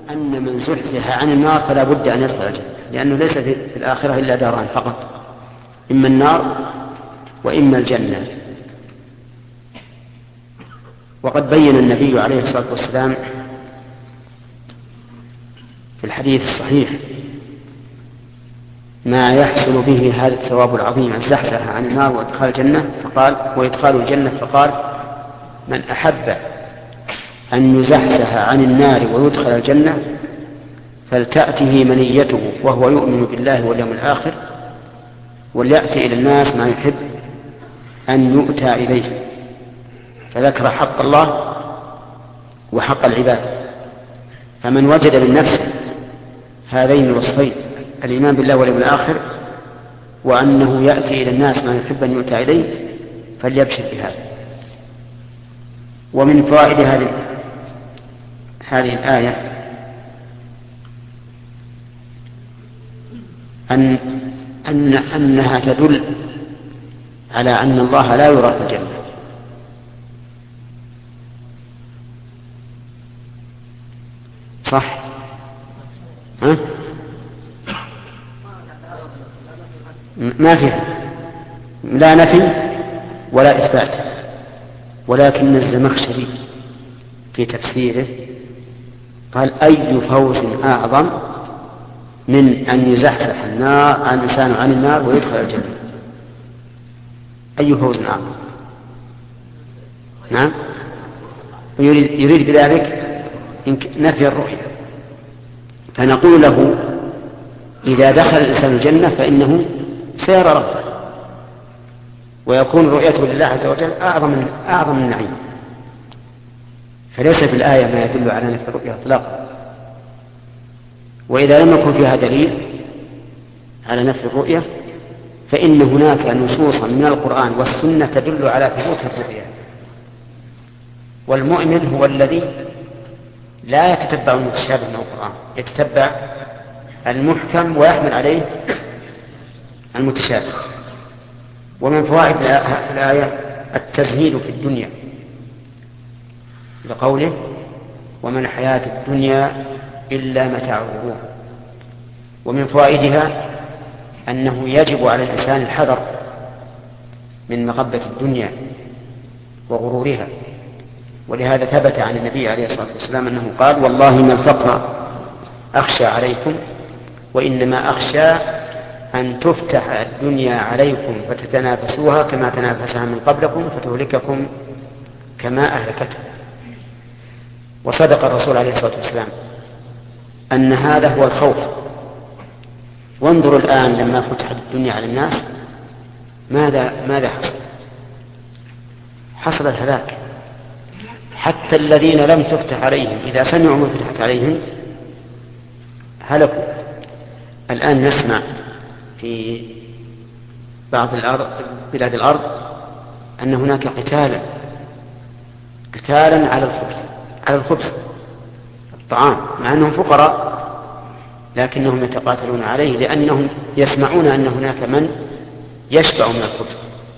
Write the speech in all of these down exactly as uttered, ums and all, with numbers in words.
أن من زحزح عن النار فلا بد أن يدخل الجنة، لأنه ليس في الآخرة إلا داران فقط، إما النار وإما الجنة. وقد بين النبي عليه الصلاة والسلام في الحديث الصحيح ما يحصل به هذا الثواب العظيم، الزحزح عن النار وإدخال الجنة، فقال وإدخال الجنة، فقال من أحب أن يزحزح عن النار ويدخل الجنة فلتأته منيته وهو يؤمن بالله واليوم الآخر وليأتي إلى الناس ما يحب أن يؤتى إليه. فذكر حق الله وحق العباد. فمن وجد من نفسه هذين الوصفين، الإيمان بالله واليوم الآخر وأنه يأتي إلى الناس ما يحب أن يؤتى إليه، فليبشر بهذا. ومن فوائد هذه هذه الآية أن أن أنها تدل على أن الله لا يرى في الجنة. صح؟ ها؟ ما فيه لا نفي ولا إثبات، ولكن الزمخشري في تفسيره قال أي فوز أعظم من أن يزحزح النار الإنسان عن النار ويدخل الجنة؟ أي فوز أعظم؟ نعم، يريد, يريد بذلك نفي الرؤية. فنقول له إذا دخل الإنسان الجنة فإنه سيرى ربه ويكون رؤيته لله عز وجل أعظم من أعظم النعيم. فليس في الآية ما يدل على نفي الرؤية إطلاقا. وإذا لم يكن فيها دليل على نفي الرؤية فإن هناك نصوصا من القرآن والسنة تدل على ثبوت الرؤية. والمؤمن هو الذي لا يتتبع المتشابه من القرآن، يتتبع المحكم ويحمل عليه المتشابه. ومن فوائد الآية التزهيد في الدنيا لقوله وما الحياة الدنيا إلا متاع الغرور. ومن فوائدها أنه يجب على الإنسان الحذر من مغبة الدنيا وغرورها. ولهذا ثبت عن النبي عليه الصلاة والسلام أنه قال والله ما الفقر أخشى عليكم وإنما أخشى أن تفتح الدنيا عليكم فتتنافسوها كما تنافسها من قبلكم فتهلككم كما أهلكتهم. وصدق الرسول عليه الصلاة والسلام أن هذا هو الخوف. وانظروا الآن لما فتحت الدنيا على الناس ماذا ماذا حصل؟ حصل الهلاك. حتى الذين لم تفتح عليهم إذا سمعوا ما فتحت عليهم هلكوا. الآن نسمع في بعض الأرض بلاد الأرض أن هناك قتالا قتالا على الخبز على الخبز الطعام، مع أنهم فقراء لكنهم يتقاتلون عليه لأنهم يسمعون أن هناك من يشبع من الخبز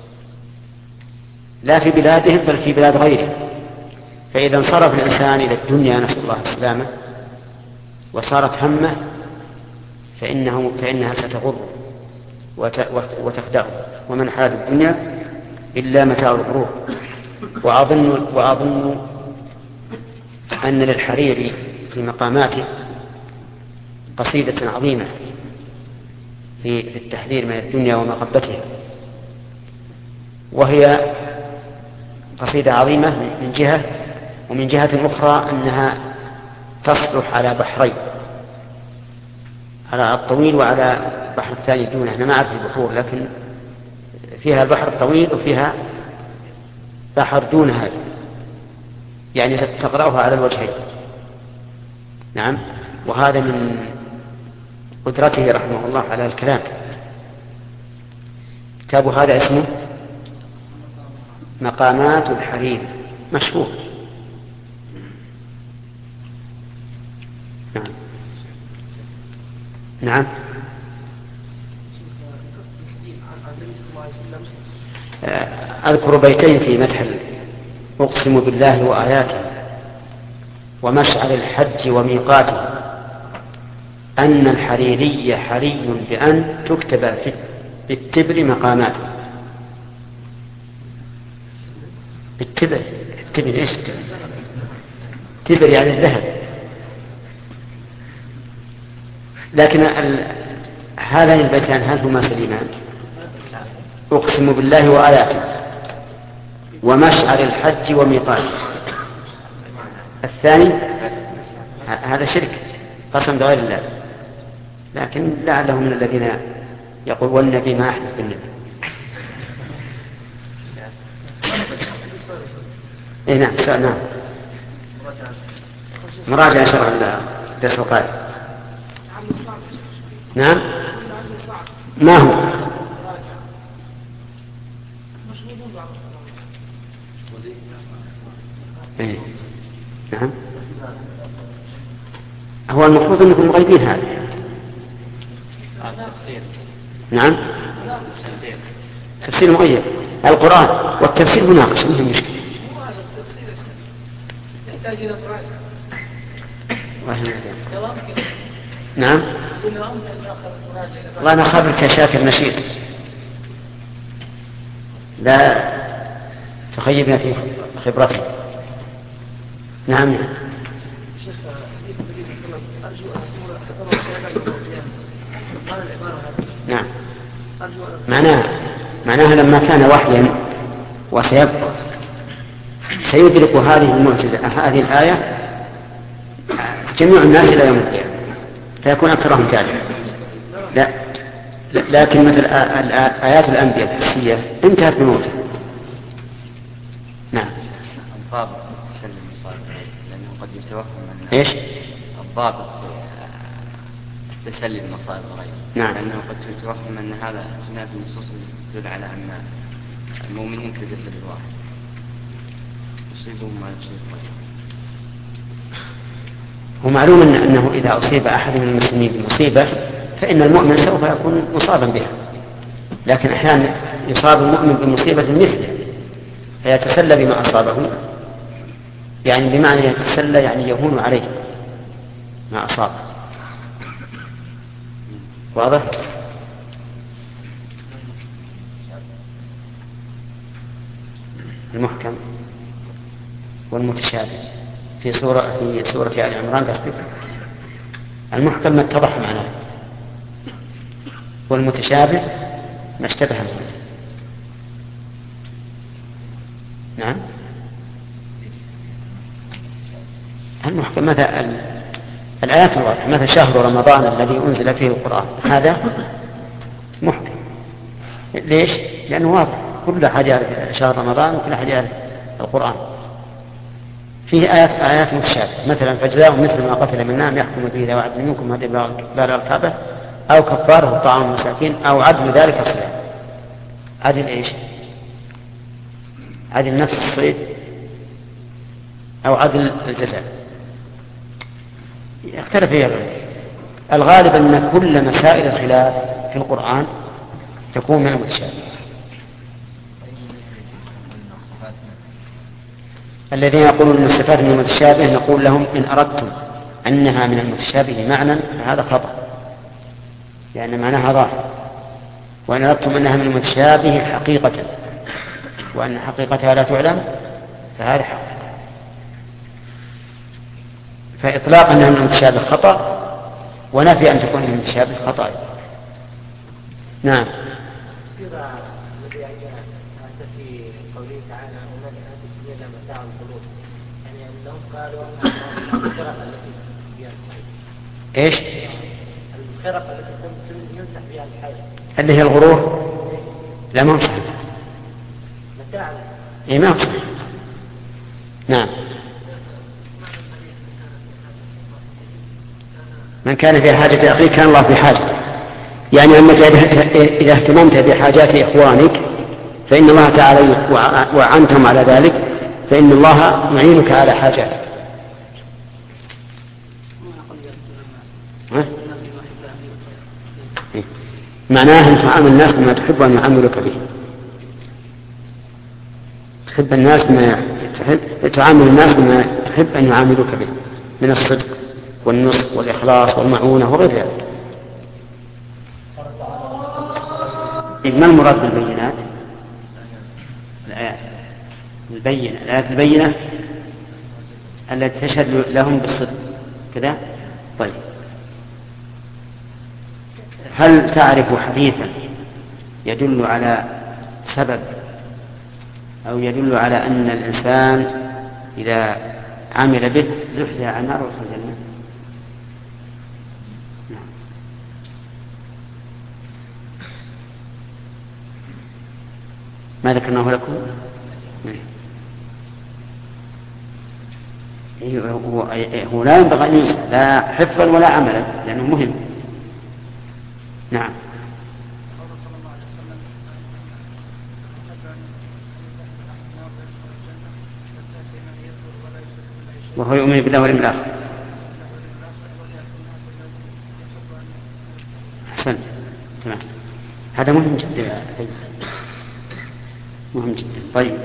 لا في بلادهم بل في بلاد غيرهم. فإذا انصرف الإنسان إلى الدنيا نسأل الله السلامة وصارت همه فإنه فإنها ستغر وتخدعه. ومن حياة الدنيا إلا متاع الغرور. وأظن, وأظن أن للحريري في مقاماته قصيدة عظيمة في التحذير من الدنيا ومغبتها، وهي قصيدة عظيمة من جهة، ومن جهة أخرى أنها تصلح على بحرين، على الطويل وعلى بحر الثاني دونه. أنا ما أعرف البحور لكن فيها البحر الطويل وفيها بحر دون هذا، يعني تقرأها على الوجهين. نعم، وهذا من قدرته رحمه الله على الكلام. كتاب هذا اسمه مقامات الحرير، مشهور. نعم نعم أذكر بيتين في مدح أقسم بالله وآياته ومشعر الحج وميقاته أن الحريري حري بأن تكتب في بالتبر مقامات. بالتبر التبر إيش التبر؟ تبر يعني الذهب. لكن ال... هذان البيتان هل هما سليمان؟ أقسم بالله وآياته ومشعر الحج وميقاته. الثاني هذا شرك، قسم بغير الله، لكن لعله من الذين يقول والنبي ما أحلف بالنبي. إيه نعم سؤال. نعم مراجعة شرح الدرس القادم. نعم ما هو؟ إيه. نعم هو المفروض أنكم مغيبين هذا. نعم تفسير مغيب القرآن والتفسير مناقش منهم مشكلة. نعم الله أنا خبرك شاكر نشيط لا تخيبنا في خبرتي. نعم نعم معناها معناها لما كان وحيا وسيبقى سيدرك هذه المعجزة هذه الآية جميع الناس إلى يوم القيامة فيكون أكثرهم كاذبا. لا لكن مثل آيات الأنبياء الحسية انتهت بموته. نعم الضابط تسلم مصائب لأنه قد يتوهم من إيش؟ الضابط تسلم مصائب الغيب. نعم لأنه قد يتوهم أن هذا خلاف النصوص تدل على أن المؤمنين كجسد الواحد يصيبهم ما يصيب غيره. ومعلوم أنه إذا أصيب أحد من المسلمين بمصيبة فإن المؤمن سوف يكون مصابا بها، لكن أحيانا يصاب المؤمن بمصيبة مثله فيتسلى بما أصابه، يعني بمعنى يتسلى يعني يهون عليه ما أصابه. واضح؟ المحكم والمتشابه في سورة في سورة آل عمران قصدك. المحكم ما اتضح معناه، والمتشابه ما اشتبه منه. نعم المحكم مثلا الآيات الواضحة مثل شهر رمضان الذي أنزل فيه القرآن هذا محكم. ليش؟ لأنه واضح كل حاجة شهر رمضان وكل حاجة القرآن. فيه آيات آيات متشابهة مثلا فجزاء مثل ما قتل من نعم يحكم به ذوي عدل منكم هدي بالغ الكعبة أو كفاره طعام المساكين أو عدل ذلك صيام. عدل إيش؟ عدل نفس الصيد أو عدل الجزاء يختلف فيها الغالب أن كل مسائل الخلاف في القرآن تكون من المتشابه. الذين يقولون أن الصفات من المتشابه نقول لهم إن أردتم أنها من المتشابه معنى فهذا خطأ لأن معناها ظاهر، وإن أردتم أنها من المتشابه حقيقة وأن حقيقتها لا تعلم فهذا حق. فإطلاق أنها من المتشابه خطأ ونفي أن تكون من المتشابه خطأ. نعم ايش؟ الخرق التي يمسح بها الحاجة اللي هي الغرور لا ما مصح اي ما مصح. نعم من كان في حاجة أخيه كان الله في حاجة، يعني أنك إذا اهتممت بحاجات إخوانك فإن الله تعالى وعنتم على ذلك فإن الله يعينك على حاجاتك. معناه أن تعامل الناس بما تحب أن يعاملك به. تحب الناس بما تحب تعامل الناس بما تحب أن يعاملك به من الصدق والنصح والإخلاص والمعونة وغير ذلك. ما المراد بالبينات؟ الآيات البينة، الآيات البينة التي تشهد لهم بالصدق كذا. طيب، هل تعرف حديثا يدل على سبب أو يدل على أن الإنسان إذا عمل به زحزح عن النار ويدخل الجنة؟ ما ذكرناه لكم؟ هو, هو لا ينبغي أن ينسى لا حفظا ولا عملا لأنه مهم. نعم. وهو يؤمن بالله واليوم الآخر. أحسنت، تمام، هذا مهم جدا، مهم جدا. طيب،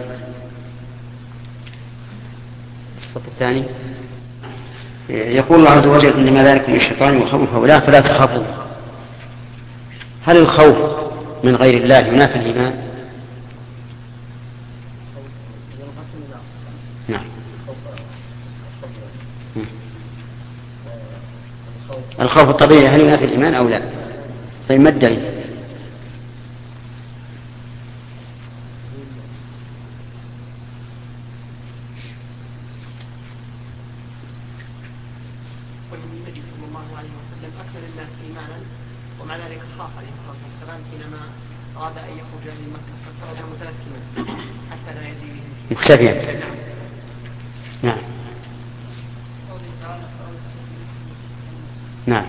الصف الثاني يقول الله عز وجل إنما ذلك من الشيطان يخوف أولاه فلا تخافوا. هل الخوف من غير الله ينافي الإيمان؟ نعم. الخوف الطبيعي هل ينافي الإيمان أو لا؟ طيب، ما الدليل؟ والنبي صلى الله عليه وسلم أكثر الناس إيمانا ومع ذلك خاف عليه الصلاة والسلام حينما أراد أن يخرج من مكة فخرج متلثما حتى لا يزيد مختفيا. نعم نعم.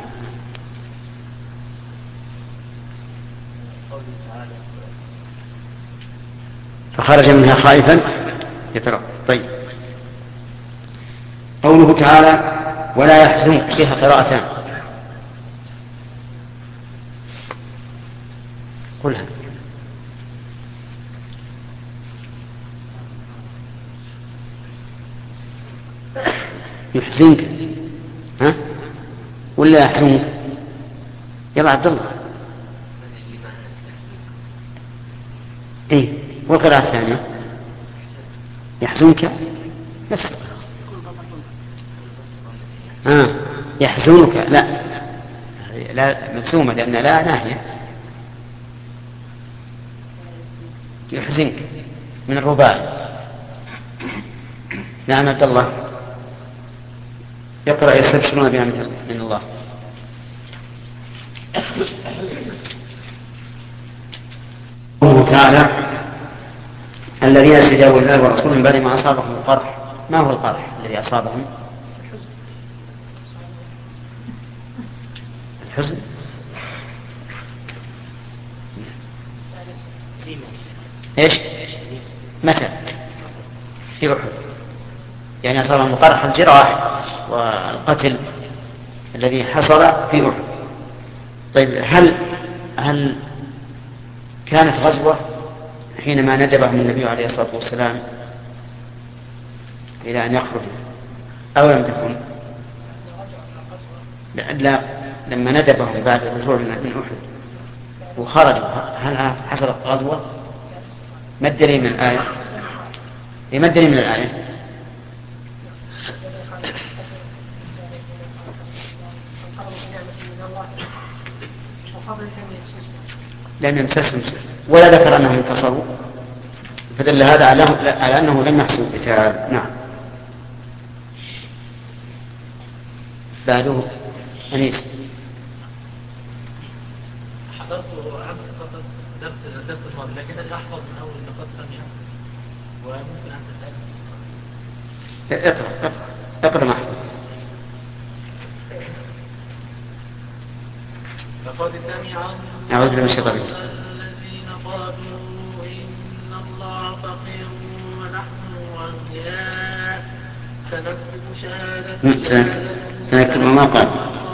فخرج منها خائفا يترقب. طيب، قوله تعالى ولا يحزنك فيها قراءتان. قلها. يحزنك ها ولا يحزنك؟ يلا عبد الله. ايه، والقراءة الثانية يحزنك نفس آه. يحزنك لا لا مجزومة لأن لا ناهية. يحزنك من الرباعي. نعم عبد الله. يقرأ يستبشرون بها من الله. قوله تعالى الذين استجابوا لله ورسوله من بعد ما أصابهم القرح. ما هو القرح الذي أصابهم؟ الحزن. ايش؟ متى؟ في أحد، يعني أصابهم قرح الجراح والقتل الذي حصل في أحد. طيب، هل هل كانت غزوة حينما ندبهم النبي عليه الصلاة والسلام إلى أن يخرجوا أو لم تكن؟ لا، لما ندبهم بعد الرجوع من أحد وخرجوا هل حصلت غزوة؟ ما الدليل من الآية؟ ما الدليل من الآية؟ لم يمسسهم ولا ذكر أنهم انتصروا، فدل هذا على أنه لم يحصل قتال. نعم. بعده أنيس. حضرت عبد فقط درس درس الماضي لكن أنا أحفظ من أول نقاط ثانية وممكن أن تسأل. اقرأ اقرأ اقرأ معه. لقد سمع أعوذ بالله من الشيطان الذين قالوا إن الله فقير ونحن أغنياء سنكتب شهادة سنكتب ما قالوا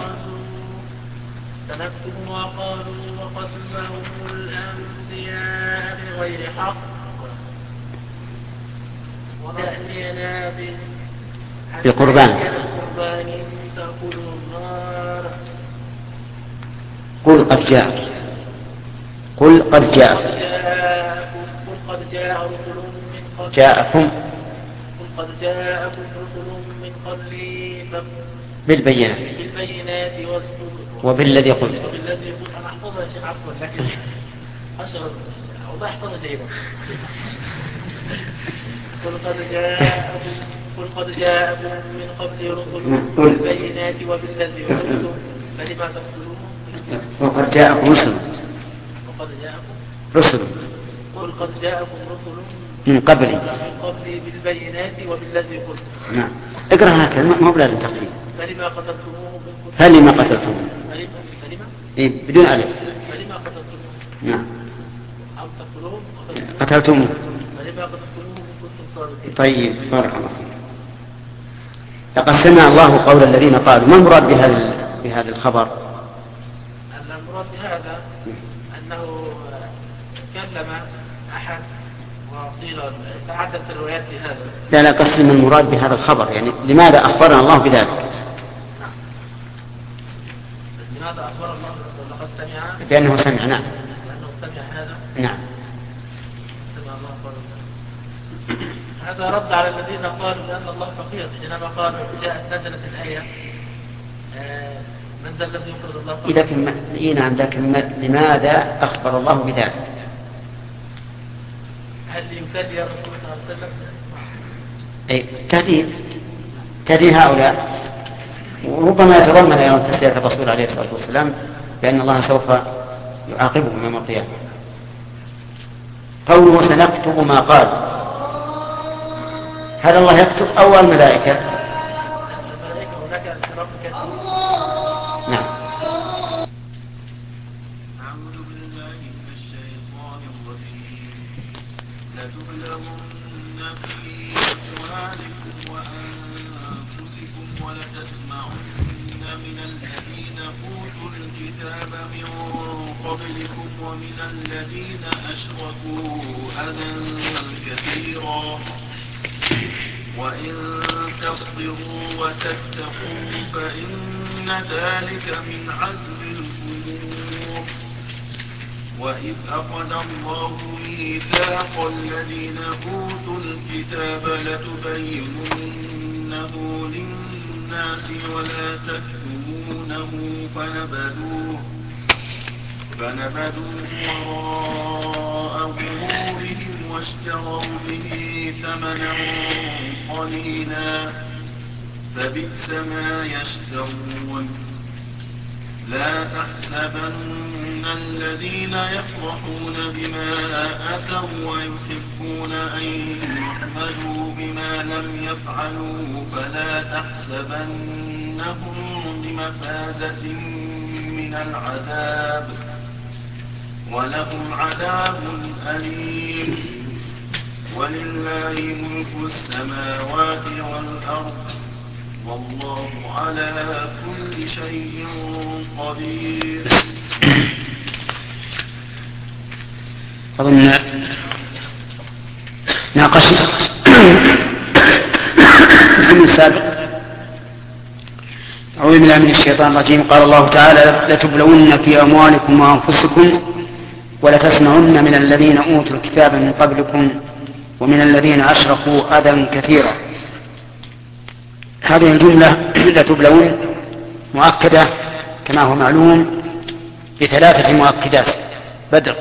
سنكتب ما قالوا وقتلهم الأنبياء بغير حق وتأتينا به بقربان. بقربان تأكله النار. قل قد جاء قل قد جاء قل قد جاء رسل من قبل جاءكم قل قد جاءكم رسل من قبلي بالبينات بالبينات وبالذي قلت. وبالذي قلت. أنا أحفظها يا شيخ عفوا لكن أشعر والله أحفظها جيدا. قل قد جاءكم قل قد جاءكم من قبل رسل بالبينات وبالذي قلتم فلما تقتلون. وقد جاءكم رسل وقد جاءكم رسل قل قد جاءكم رسل من قبلي من قبلي بالبينات وبالذي قلتم. نعم. اقرأ هكذا ما هو بلازم تفصيل. فلما قتلتموه فلما قتلتموه فلما فلما إيه بدون ألف. فلما قتلتموه نعم. أو تقتلوه قتلتموه. فلما قتلتموه إن كنتم صادقين. طيب بارك الله فيك. لقد سمع الله قول الذين قالوا. ما المراد بهذا بهذا الخبر؟ المراد بهذا أنه كلم أحد وقيل تعددت الروايات بهذا. لا لا قسم المراد بهذا الخبر يعني لماذا أخبرنا الله بذلك؟ لماذا أخبر الله لقد سمع بأنه سمع. نعم. لأنه سمع هذا. نعم. سمع الله قوله. هذا رد على الذين قالوا بأن الله فقير حينما قالوا جاءت نزلت الآية من ذا الذي يقرض الله فقير. لكن إيه نعم لكن لماذا أخبر الله بذلك؟ هل يكاد يا رسول الله صلى الله عليه وسلم؟ أي تهديد تهديد هؤلاء. وربما يتضمن أيضا تسلية الرسول عليه الصلاة والسلام بأن الله سوف يعاقبهم يوم القيامة. قوله سنكتب ما قال. هل الله يكتب أو الملائكة؟ الملائكة هناك انصراف كثير. نعم. أعوذ بالله من الشيطان الرجيم. لتبلغن في أموالكم وأنفسكم ولتسمعن من الذين أوتوا الكتاب من قبلكم ومن الذين أشركوا أذى كثيرا وإن تصبروا وتتقوا فإن ذلك من عزم الأمور. وإذ أخذ الله ميثاق الذين أوتوا الكتاب لتبيننه للناس ولا تكتمونه فنبذوه فنبذوه وراء ظهورهم واشتروا به ثمنا قليلا فبئس ما يشترون. لا تحسبن الذين يفرحون بما أتوا ويحبون أن يحمدوا بما لم يفعلوا فلا تحسبنهم بمفازة من العذاب ولهم عذاب أليم. ولله ملك السماوات والأرض والله على كل شيء قدير. أظن ناقشنا في السابق. أعوذ بالله من الشيطان الرجيم. قال الله تعالى لتبلون في أموالكم وأنفسكم ولتسمعن من الذين أوتوا الكتاب من قبلكم ومن الذين أشركوا أذى كثيرا. هذه الجملة لتبلون مؤكدة كما هو معلوم بثلاثة مؤكدات. بدر.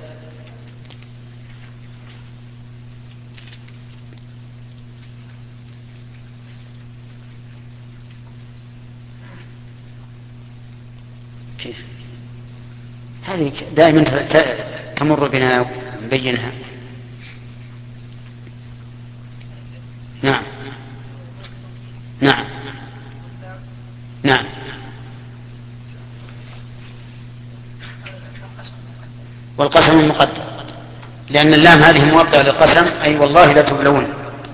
كيف هذه دائما تمر بنا نبينها. نعم نعم نعم والقسم المقدر لأن اللام هذه موطئة للقسم أي والله لا تبلون.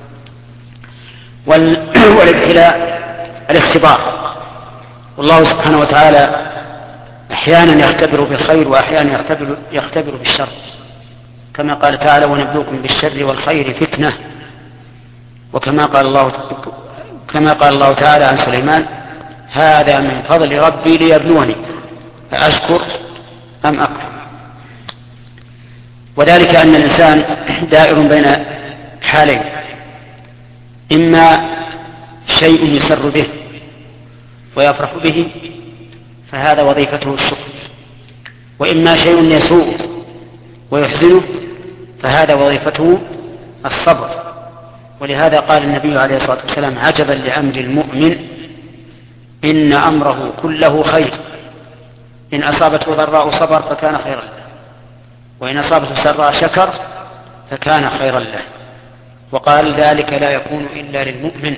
والابتلاء الاختبار والله سبحانه وتعالى أحيانا يختبر بالخير وأحيانا يختبر, يختبر بالشر كما قال تعالى ونبلوكم بالشر والخير فتنة. وكما قال الله كما قال الله تعالى عن سليمان: هذا من فضل ربي ليبلوني أأشكر أم أكفر. وذلك أن الإنسان دائر بين حالين: إما شيء يسر به ويفرح به فهذا وظيفته الشكر، وإما شيء يسوء ويحزنه فهذا وظيفته الصبر. ولهذا قال النبي عليه الصلاة والسلام: عجبا لأمر المؤمن إن أمره كله خير، إن أصابته ضراء صبر فكان خيرا له، وإن أصابته سراء شكر فكان خيرا له. وقال: ذلك لا يكون إلا للمؤمن.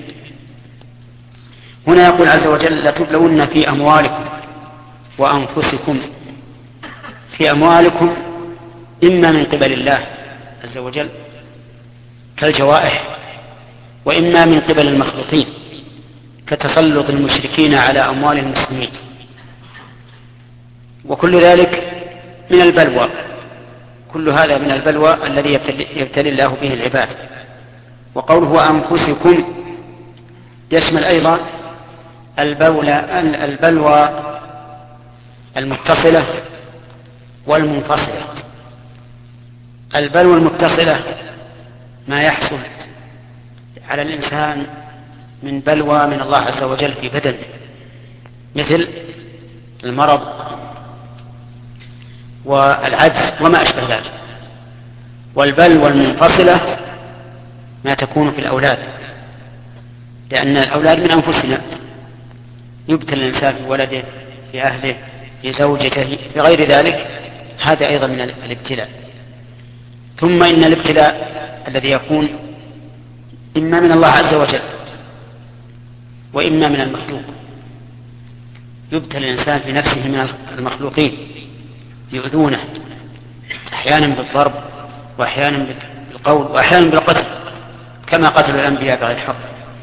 هنا يقول عز وجل: لتبلون في أموالكم وأنفسكم. في أموالكم إما من قبل الله عز وجل كالجوائح، وإما من قبل المخلوقين كتسلط المشركين على أموال المسلمين، وكل ذلك من البلوى. كل هذا من البلوى الذي يبتلي الله به العباد. وقوله أنفسكم يشمل أيضا البلوى المتصلة والمنفصلة. البلوى المتصلة ما يحصل على الإنسان من بلوى من الله عز وجل في بدنه، مثل المرض والعجز وما أشبه ذلك. والبلوى المنفصلة ما تكون في الأولاد، لأن الأولاد من أنفسنا، يبتلى الإنسان في ولده، في أهله، في زوجته، في غير ذلك، هذا أيضا من الابتلاء. ثم إن الابتلاء الذي يكون إما من الله عز وجل وإما من المخلوق. يبتلى الإنسان في نفسه من المخلوقين يؤذونه، أحيانا بالضرب وأحيانا بالقول وأحيانا بالقتل، كما قتلوا الأنبياء بغير حق.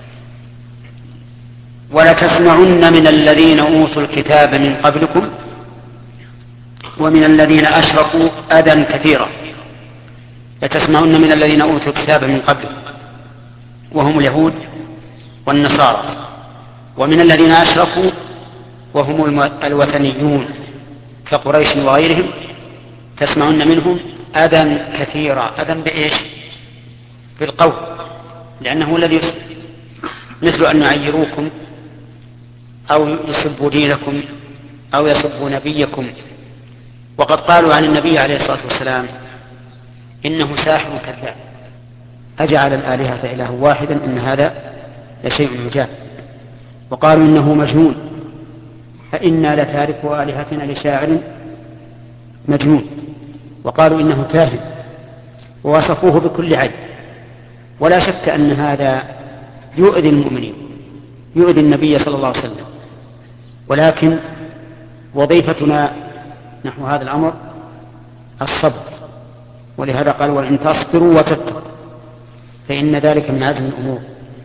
ولتسمعن من الذين أوتوا الكتاب من قبلكم ومن الذين أشركوا أذى كثيرا. لتسمعن من الذين أوتوا الكتاب من قبلكم وهم اليهود والنصارى، ومن الذين أشركوا وهم الوثنيون كقريش وغيرهم، تسمعن منهم أذى كثيرا. أذى بإيش؟ بالقول، لأنه الذي يسمع، مثل أن يعيروكم أو يسبوا دينكم أو يسبوا نبيكم. وقد قالوا عن النبي عليه الصلاة والسلام: إنه ساحر كذاب، أجعل الآلهة إله واحدا إن هذا لشيء عجاب. وقالوا إنه مجنون، فإنا لتارك آلهتنا لشاعر مجنون. وقالوا إنه كاهن، ووصفوه بكل عيب. ولا شك أن هذا يؤذي المؤمنين، يؤذي النبي صلى الله عليه وسلم، ولكن وظيفتنا نحو هذا الأمر الصبر. ولهذا قال: وإن تصبروا وتتقوا فإن ذلك من عزم الأمور.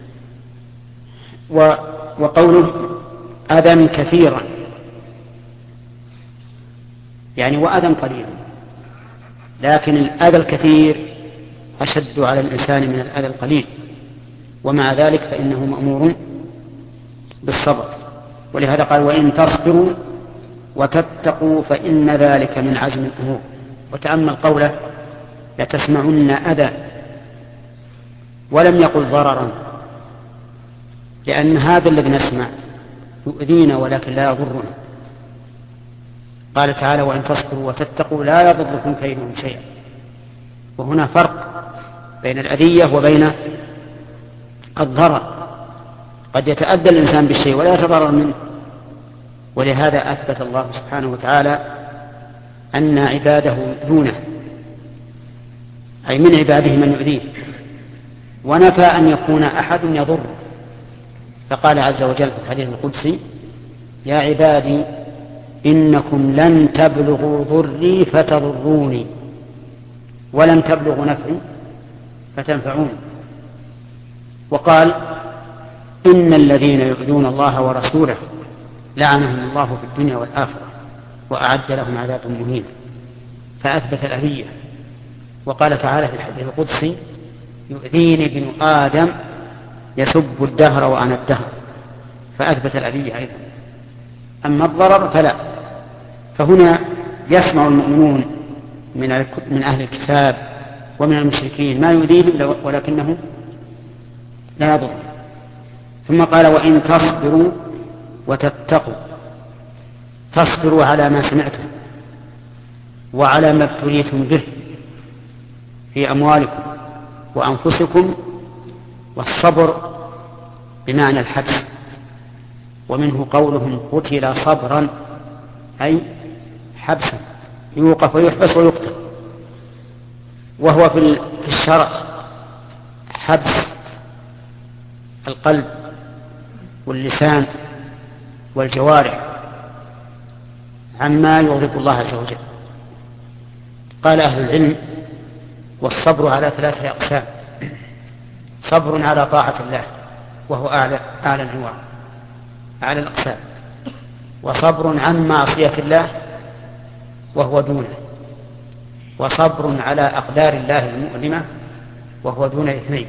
وقوله أذى كثيرا يعني وأذى قليلا، لكن الأذى الكثير أشد على الإنسان من الأذى القليل، ومع ذلك فإنه مأمور بالصبر. ولهذا قال: وإن تصبروا وتتقوا فإن ذلك من عزم الأمور. وتأمل قوله: لتسمعن أذى، ولم يقل ضررا، لأن هذا الذي نسمع يؤذينا ولكن لا يضرنا. قال تعالى: وإن تصبروا وتتقوا لا يضركم كيدهم شيئا. وهنا فرق بين الأذية وبين الضرر. قد يتأذى الإنسان بالشيء ولا يتضرر منه. ولهذا أثبت الله سبحانه وتعالى أن عباده يؤذونه، أي من عباده من يؤذيه، ونفى أن يكون أحد يضر. فقال عز وجل في الحديث القدسي: يا عبادي إنكم لن تبلغوا ضري فتضروني ولن تبلغوا نفعي فتنفعوني. وقال: إن الذين يؤذون الله ورسوله لعنهم الله في الدنيا والآخرة وأعد لهم عذاب مهين. فأثبت الأذية. وقال تعالى في الحديث القدسي: يؤذيني ابن آدم يسب الدهر وأنا الدهر، فأثبت الأذية أيضا. أما الضرر فلا. فهنا يسمع المؤمنون من أهل الكتاب ومن المشركين ما يؤذيهم ولكنه لا يضر. ثم قال وإن تصبروا وتتقوا، تصبروا على ما سمعتم وعلى ما ابتليتم به في أموالكم وأنفسكم، والصبر بمعنى الحبس، ومنه قولهم قتل صبرا أي حبسا، يوقف ويحبس ويقتل. وهو في الشرع حبس القلب واللسان والجوارح عما يغضب الله عز وجل. قال أهل العلم والصبر على ثلاثة أقسام: صبر على طاعة الله وهو أعلى أعلى الأنواع أعلى الأقسام، وصبر عن معصية الله وهو دونه، وصبر على أقدار الله المؤلمة وهو دون الاثنين،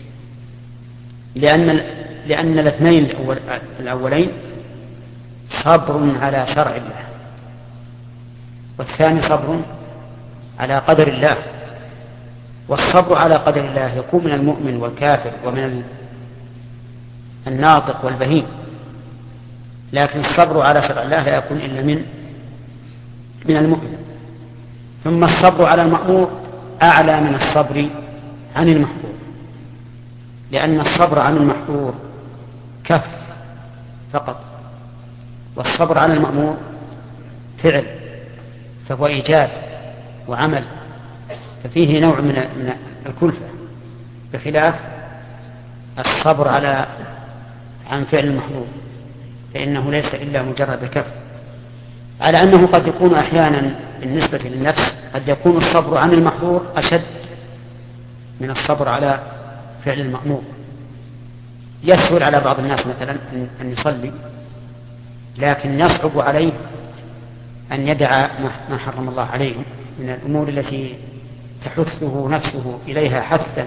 لأن لأن الاثنين الأول الأولين صبر على شرع الله، والثاني صبر على قدر الله. والصبر على قدر الله يكون من المؤمن والكافر ومن الناطق والبهيم، لكن الصبر على شرع الله لا يكون إلا من من المؤمن. ثم الصبر على المأمور أعلى من الصبر عن المحظور، لأن الصبر عن المحظور كف فقط، والصبر عن المأمور فعل، فهو إيجاد وعمل، ففيه نوع من الكلفة، بخلاف الصبر على عن فعل المحظور فإنه ليس إلا مجرد كف. على أنه قد يكون أحيانا بالنسبة للنفس قد يكون الصبر عن المحظور أشد من الصبر على فعل المأمور. يسهل على بعض الناس مثلا أن يصلي، لكن يصعب عليه أن يدع ما حرم الله عليه من الأمور التي تحثه نفسه إليها حثا.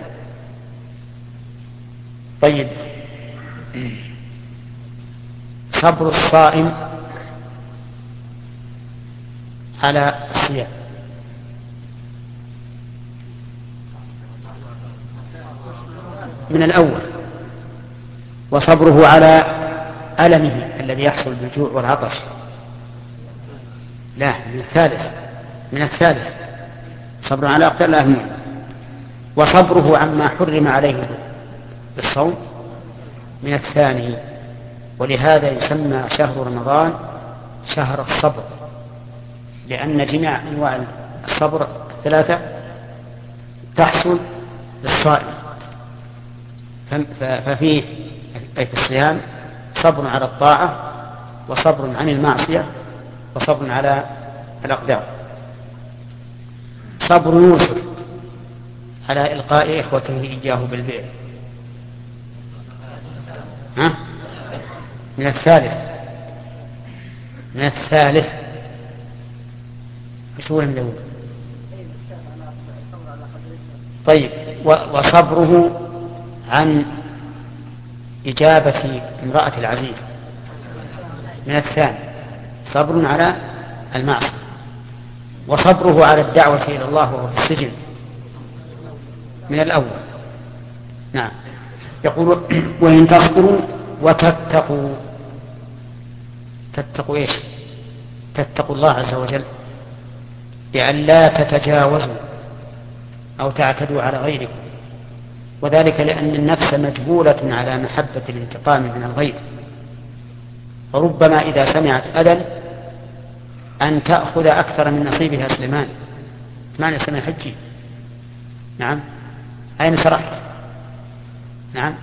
طيب، صبر الصائم على الصيام من الأول، وصبره على ألمه الذي يحصل بالجوع والعطش لا من الثالث من الثالث صبر على أقدار الله المؤمن. وصبره عما حرم عليه بالصوم من الثاني. ولهذا يسمى شهر رمضان شهر الصبر، لأن جميع أنواع الصبر ثلاثة تحصل للصائم. ففيه أي في الصيام صبر على الطاعة، وصبر عن المعصية، وصبر على الأقدار. صبر يوسف على إلقاء إخوته إياه بالبئر ها؟ من الثالث من الثالث شو من طيب، وصبره عن إجابة امرأة العزيز من الثاني صبر على المعصية. وصبره على الدعوة إلى الله وهو في السجن من الأول. نعم. يقول وإن تصبروا وتتقوا، تتقوا إيش؟ تتقوا الله عز وجل بأن لا تتجاوزوا أو تعتدوا على غيركم، وذلك لأن النفس مجبولة على محبة الانتقام من الغير، فربما إذا سمعت أذى أن تأخذ أكثر من نصيبها. سليمان معنى سمع حجي. نعم. أين سرحت؟ نعم.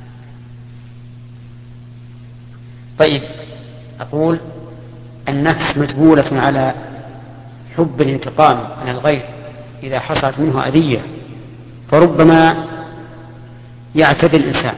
طيب، أقول النفس مجبولة على حب الانتقام من الغير إذا حصلت منه أذية، فربما يعتدي الإنسان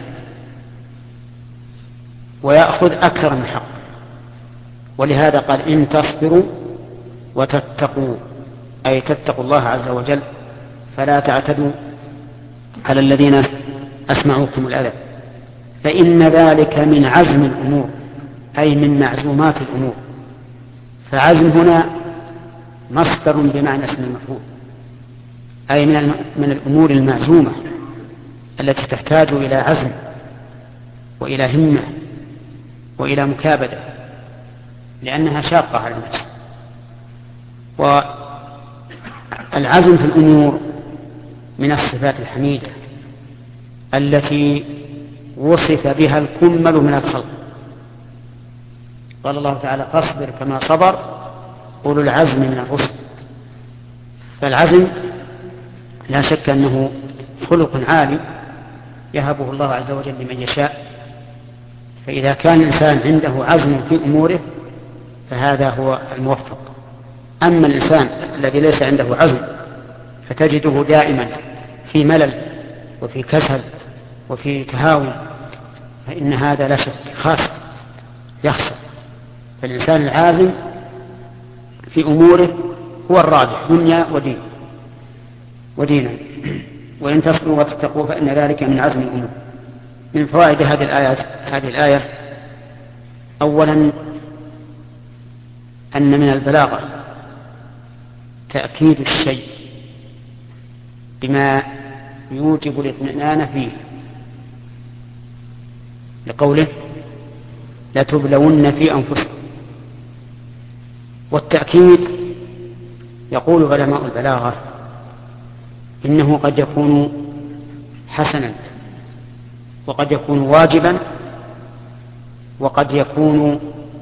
ويأخذ أكثر من حق. ولهذا قال إن تصبروا وتتقوا، أي تتقوا الله عز وجل فلا تعتدوا على الذين أسمعوكم الأذى. فإن ذلك من عزم الأمور، أي من معزومات الأمور. فعزم هنا مصدر بمعنى اسم المفعول، أي من من الأمور المعزومة التي تحتاج إلى عزم وإلى همة وإلى مكابدة، لأنها شاقة على النفس. والعزم في الأمور من الصفات الحميدة التي وصف بها الكمل من الخلق. قال الله تعالى: فاصبر كما صبر أولو العزم من الرسل. فالعزم لا شك أنه خلق عالي يهبه الله عز وجل لمن يشاء. فإذا كان الإنسان عنده عزم في أموره فهذا هو الموفق. أما الإنسان الذي ليس عنده عزم فتجده دائما في ملل وفي كسل وفي تهاون، فإن هذا لا شك خاسر يخسر. فالإنسان العازم في أموره هو الرابح دنيا ودين ودينا. وإن تصبروا وتتقوا فإن ذلك من عزم الأمور. من فوائد هذه الآيات هذه الآية أولا أن من البلاغة تأكيد الشيء بما يوجب الاطمئنان فيه، لقوله: لتبلون في أنفسكم. والتأكيد يقول علماء البلاغة إنه قد يكون حسنا، وقد يكون واجبا، وقد يكون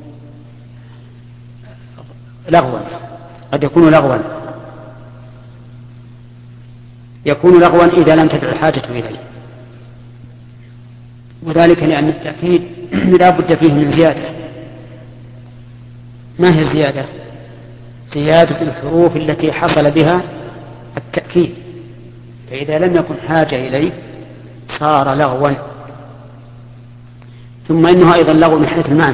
لغوا قد يكون لغوا يكون لغوا إذا لم تدع الحاجة إليه. وذلك لأن التأكيد لا بد فيه من زيادة. ما هي الزيادة؟ زيادة الحروف التي حصل بها التأكيد، فإذا لم يكن حاجة إليه صار لغوا. ثم إنه أيضا لغو من حيث المعنى.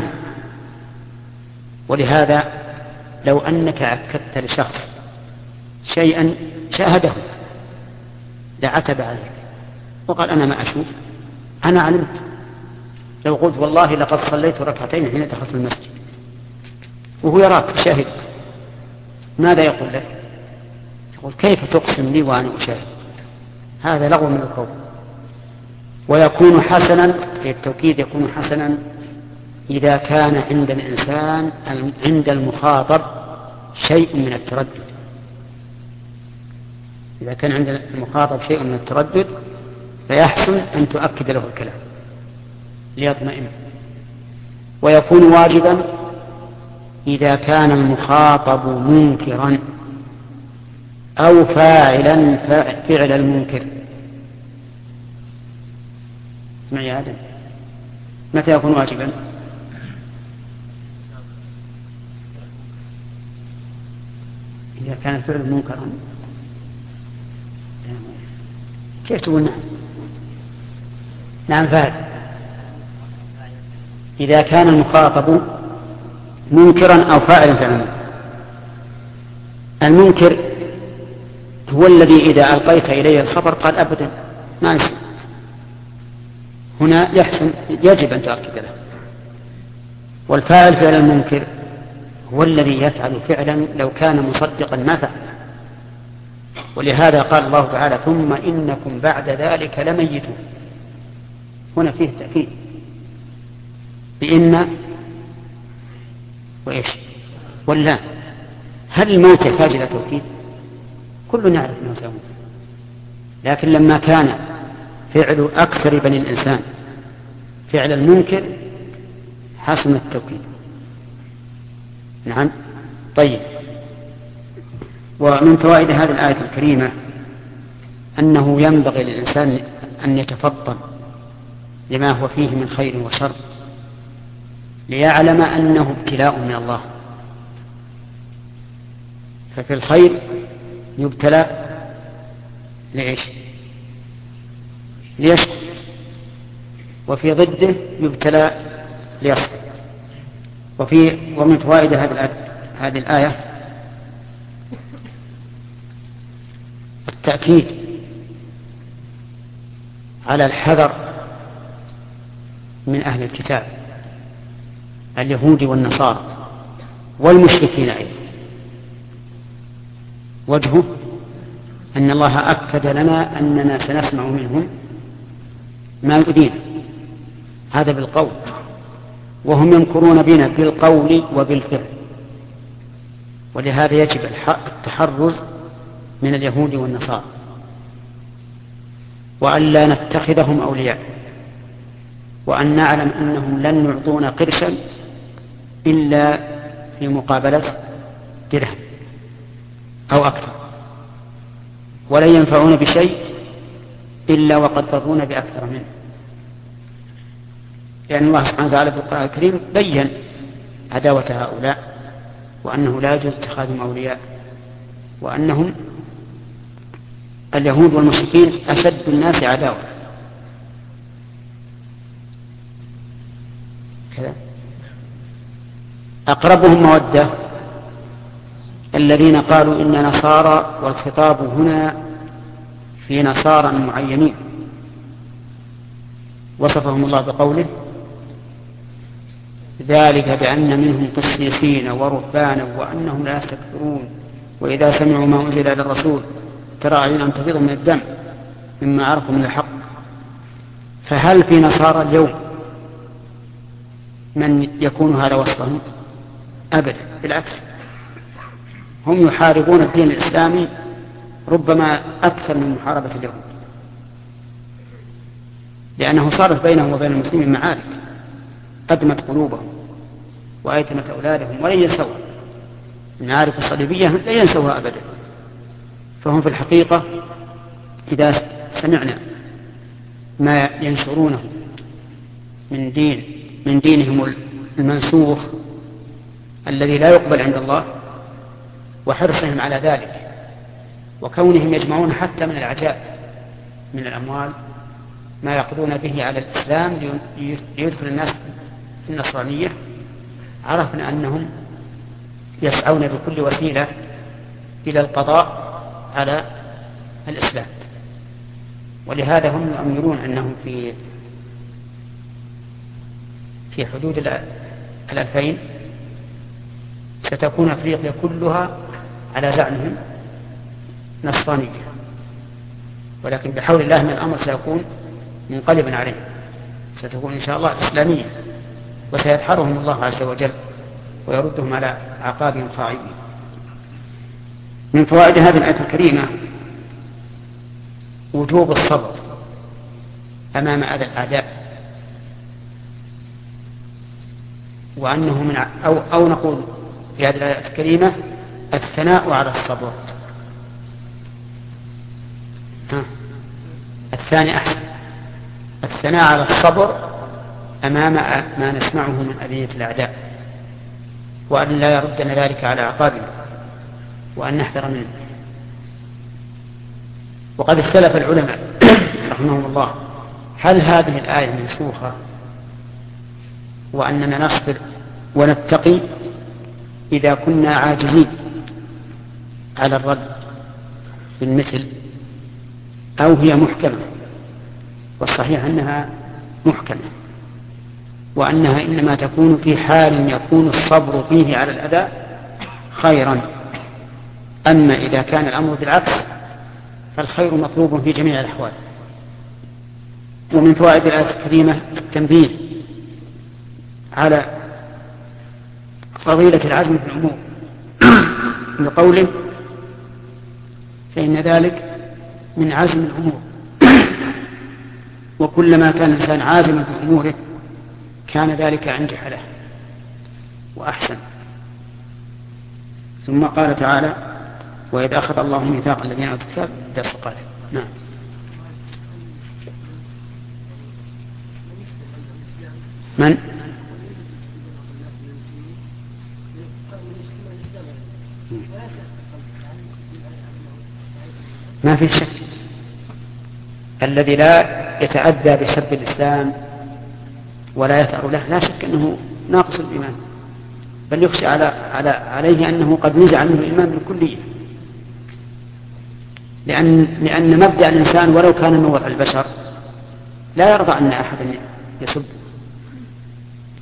ولهذا لو أنك أكدت لشخص شيئا شاهده لعتب عليك وقال: أنا ما أشوف، أنا علمت. لو قلت: والله لقد صليت ركعتين حين دخلت المسجد، وهو يراك شاهد، ماذا يقول لك؟ يقول: كيف تقسم لي وأنا أشاهد؟ هذا لغو من القول. ويكون حسنا، في التوكيد يكون حسنا إذا كان عند الإنسان عند المخاطب شيء من التردد. إذا كان عند المخاطب شيء من التردد فيحسن أن تؤكد له الكلام ليطمئن. ويكون واجبا إذا كان المخاطب منكرا أو فاعلا فعل المنكر. اسمعي هذا، متى يكون واجبا؟ إذا كان الفعل منكرا. كيف تقول نعم؟ نعم فهد. إذا كان المخاطب منكرا أو فاعلا فعلا. المنكر هو الذي إذا ألقيت إليه الخبر قال: أبدا ما نسي. هنا يحسن يجب أن تؤكد له. والفاعل فعل المنكر هو الذي يفعل فعلا لو كان مصدقا ما فعل. ولهذا قال الله تعالى: ثم إنكم بعد ذلك لميتون. هنا فيه تأكيد بإن وإيش ولا. هل الموت يحتاج إلى توكيد؟ كلنا نعرف أنه سيموت، لكن لما كان فعل أكثر بني الإنسان فعل المنكر حسن التوكيد. نعم. طيب. ومن فوائد هذه الآية الكريمة أنه ينبغي للإنسان أن يتفطن لما هو فيه من خير وشر، ليعلم أنه ابتلاء من الله. ففي الخير يبتلى ليش؟ ليشكر. وفي ضده يبتلى ليصبر. وفي ومن فوائد هذه الآية التأكيد على الحذر من أهل الكتاب اليهود والنصارى والمشركين أيضا. وجهه أن الله أكد لنا أننا سنسمع منهم ما يؤذينا، هذا بالقول، وهم يمكرون بنا بالقول وبالفعل. ولهذا يجب التحرز من اليهود والنصارى، وأن لا نتخذهم أولياء، وأن نعلم أنهم لن يعطونا قرشا إلا في مقابلة درهم أو أكثر، ولن ينفعون بشيء إلا وقد ضرونا بأكثر منه. لأن الله سبحانه وتعالى في القرآن الكريم بيّن عداوة هؤلاء، وأنه لا يجوز اتخاذهم أولياء، وأنهم اليهود والمشركين أشد الناس عداوة. كذا أقربهم مودة الذين قالوا إن نصارى، والخطاب هنا في نصارى معينين وصفهم الله بقوله ذلك بأن منهم قسيسين ورهبانا وأنهم لا يستكبرون وإذا سمعوا ما أنزل إلى الرسول ترى أعينهم تفيض من الدم مما عرفوا من الحق. فهل في نصارى اليوم من يكون هذا وصفهم؟ أبدا، بالعكس، هم يحاربون الدين الإسلامي ربما أكثر من محاربة اليهود، لأنه صارت بينهم وبين المسلمين معارك أدمت قلوبهم وأيتمت أولادهم ولن ينسوها. المعارك الصليبية لا ينسوها أبدا. فهم في الحقيقة إذا سمعنا ما ينشرونه من دين من دينهم المنسوخ الذي لا يقبل عند الله، وحرصهم على ذلك، وكونهم يجمعون حتى من العجائز من الأموال ما يأخذون به على الإسلام ليدخل الناس في النصرانية، عرفنا أنهم يسعون بكل وسيلة إلى القضاء على الإسلام. ولهذا هم يؤمنون أنهم في في حدود الألفين ستكون أفريقيا كلها على زعمهم نصرانية، ولكن بحول الله من الأمر سيكون منقلبا عليه، ستكون إن شاء الله إسلامية، وسيدحرهم الله عز وجل ويردهم على عقابهم خاعبين. من فوائد هذه الآية الكريمة وجوب الصبر أمام أذى الأعداء، وأنه من أو, أو نقول في هذه الآية الكريمة الثناء على الصبر. ها. الثاني أحسن، الثناء على الصبر أمام ما نسمعه من أذية الأعداء، وأن لا يردنا ذلك على عقابنا، وأن نحذر منه. وقد اختلف العلماء رحمهم الله هل هذه الآية منسوخة وأننا نصبر ونتقي إذا كنا عاجزين على الرد بالمثل، أو هي محكمة. والصحيح أنها محكمة، وأنها إنما تكون في حال يكون الصبر فيه على الأذى خيرا. أما إذا كان الأمر بالعكس فالخير مطلوب في جميع الأحوال. ومن فوائد الآية الكريمة التنبيه على فضيلة العزم في الأمور بقوله فإن ذلك من عزم الأمور، وكلما كان الإنسان عازما في أموره كان ذلك أنجح له وأحسن. ثم قال تعالى وإذ أخذ الله ميثاق الذين أوتوا الكتاب درس قال. نعم. من؟ ما في شك الذي لا يتأذى بسب الإسلام ولا يثأر له لا شك أنه ناقص الإيمان، بل يخشى على على عليه أنه قد نزع منه الإيمان بالكلية، لأن لأن مبدأ الإنسان ولو كان من وضع البشر لا يرضى أن أحدا يسب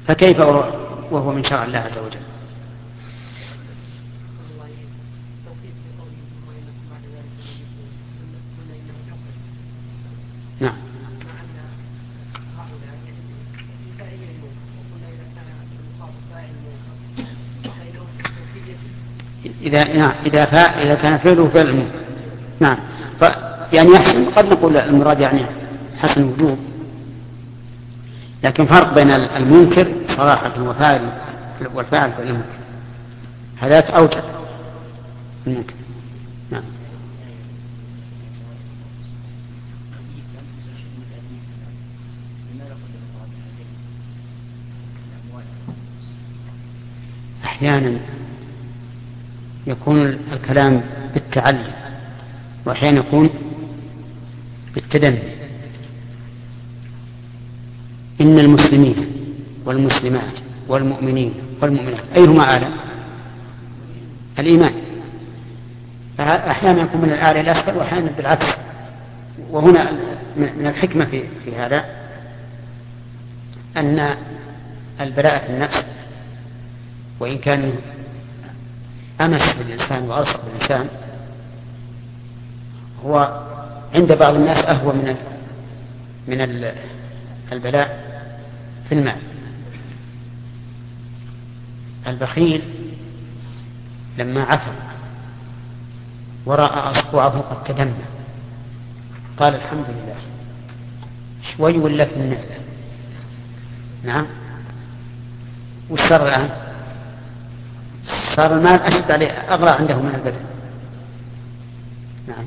فكيف وهو من شرع الله عز وجل؟ نعم. إذا نعم إذا فا إذا كان فعله فعل المنكر نعم ف يعني يحسن، قد نقول المراد يعني حسن وجوب، لكن فرق بين المنكر صراحة وفاعل والفاعل في المنكر، هذاك أوجه المنكر. نعم. أحيانا يكون الكلام بالتعلي وأحيانا يكون بالتدني. إن المسلمين والمسلمات والمؤمنين والمؤمنات أيهما أعلى؟ الإيمان. فأحيانا يكون من الأعلى إلى الأسفل وأحيانا بالعكس. وهنا من الحكمة في, في هذا أن البلاء في النفس وإن كان أمس بالإنسان وألصق بالإنسان هو عند بعض الناس أهوى من من البلاء في المال. البخيل لما عفى ورأى أصبعه قد تدمى قال الحمد لله شوي ولا في النعمة. نعم. وش صار الآن؟ صار المال أشد عليه أغلى عنده من البدن. نعم.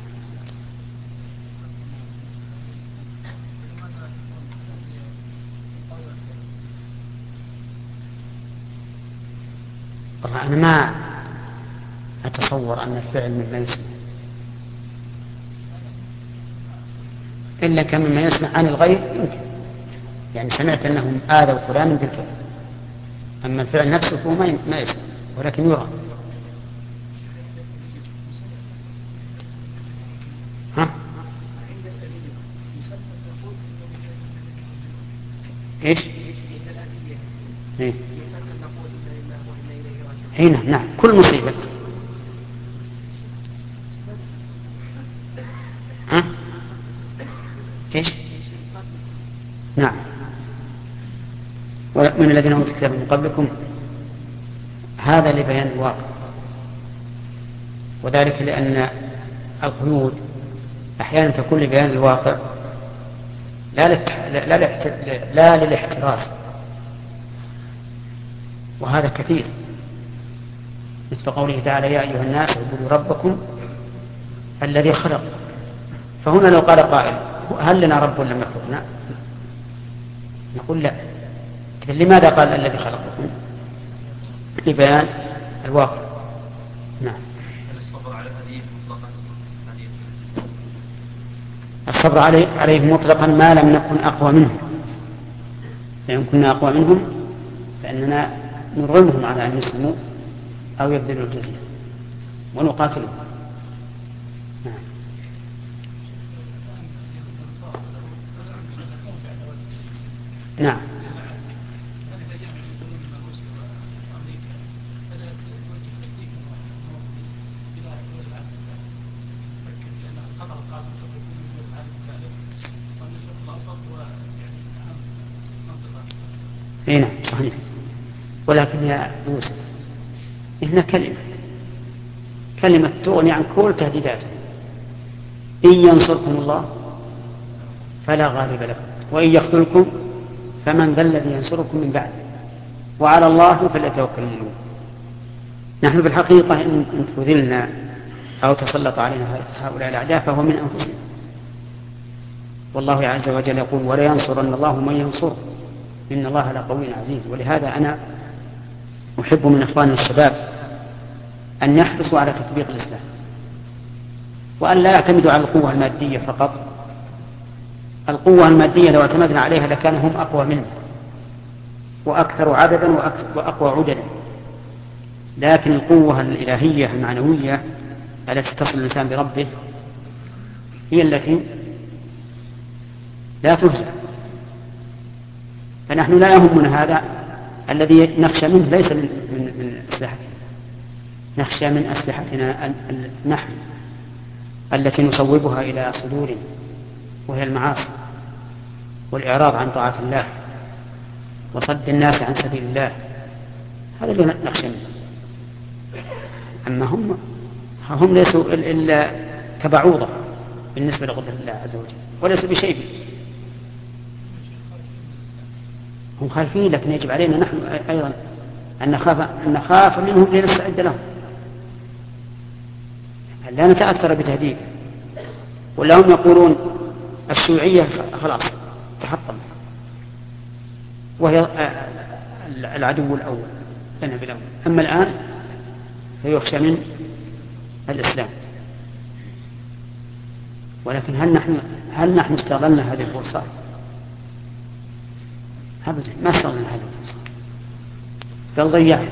والله أنا ما أتصور أن الفعل مما يسمع إلا كان مما يسمع عن الغير يمكن، يعني سمعت أنهم آذوا فلانا بالفعل، أما الفعل نفسه هو ما يسمع ولكن يرى. ها؟ إيش؟ إيه؟ هنا نعم كل مصيبة. ها؟ إيش؟ نعم. ومن الذين أوتوا الكتاب من قبلكم هذا لبيان الواقع، وذلك لأن القيود أحيانا تكون لبيان الواقع لا, لا, لا, لا للاحتراز، وهذا كثير، مثل قوله تعالى يا أيها الناس اعبدوا ربكم الذي خلق. فهنا لو قال قائل هل لنا رب لم يخلقنا؟ نقول لا. لماذا قال الذي خلقكم؟ لبيان الواقع. نعم. الصبر على الحديث مطلقا الصبر عليه عليه مطلقا ما لم نكن أقوى منهم، فإن كنا أقوى منهم فإننا نرغمهم على أن يسلموا أو يبذلوا الجزية ونقاتلهم. نعم. نعم. اي نعم صحيح. ولكن يا يوسف إنها كلمة كلمة تغني عن كل تهديداته. إن ينصركم الله فلا غالب لكم وإن يخذلكم فمن ذا الذي ينصركم من بعد وعلى الله فليتوكل المؤمنون. نحن بالحقيقة إن خذلنا أو تسلط علينا هؤلاء الأعداء فهو من أنفسنا، والله عز وجل يقول ولا ينصرن الله من ينصر إن الله لقوي عزيز. ولهذا أنا أحب من إخواننا الشباب أن يحرصوا على تطبيق الإسلام وأن لا يعتمدوا على القوة المادية فقط. القوة المادية لو اعتمدنا عليها لكان هم أقوى منا وأكثر عددا وأقوى عددا، لكن القوة الإلهية المعنوية التي تصل الإنسان بربه هي التي لا تهزم. فنحن لا يهمنا هذا الذي نخشى منه ليس من, من, من أسلحتنا، نخشى من أسلحتنا نحن التي نصوبها إلى صدورنا، وهي المعاصي والإعراض عن طاعة الله وصد الناس عن سبيل الله، هذا اللي نخشى منه. أما هم هم ليسوا إلا كبعوضة بالنسبة لقدرة الله عز وجل، وليسوا بشيء فيه. هم خالفين، لكن يجب علينا نحن أيضا أن نخاف, أن نخاف منهم لنستعد لهم، لا نتأثر بتهديد. ولا هم يقولون الشيوعية خلاص تحطم، وهي العدو الأول لنا بالأول، أما الآن فيخشى من الإسلام. ولكن هل نحن هل نحن استغلنا هذه الفرصة؟ أبدا ما استغلنا هذه الفرصة، بل ضيعنا.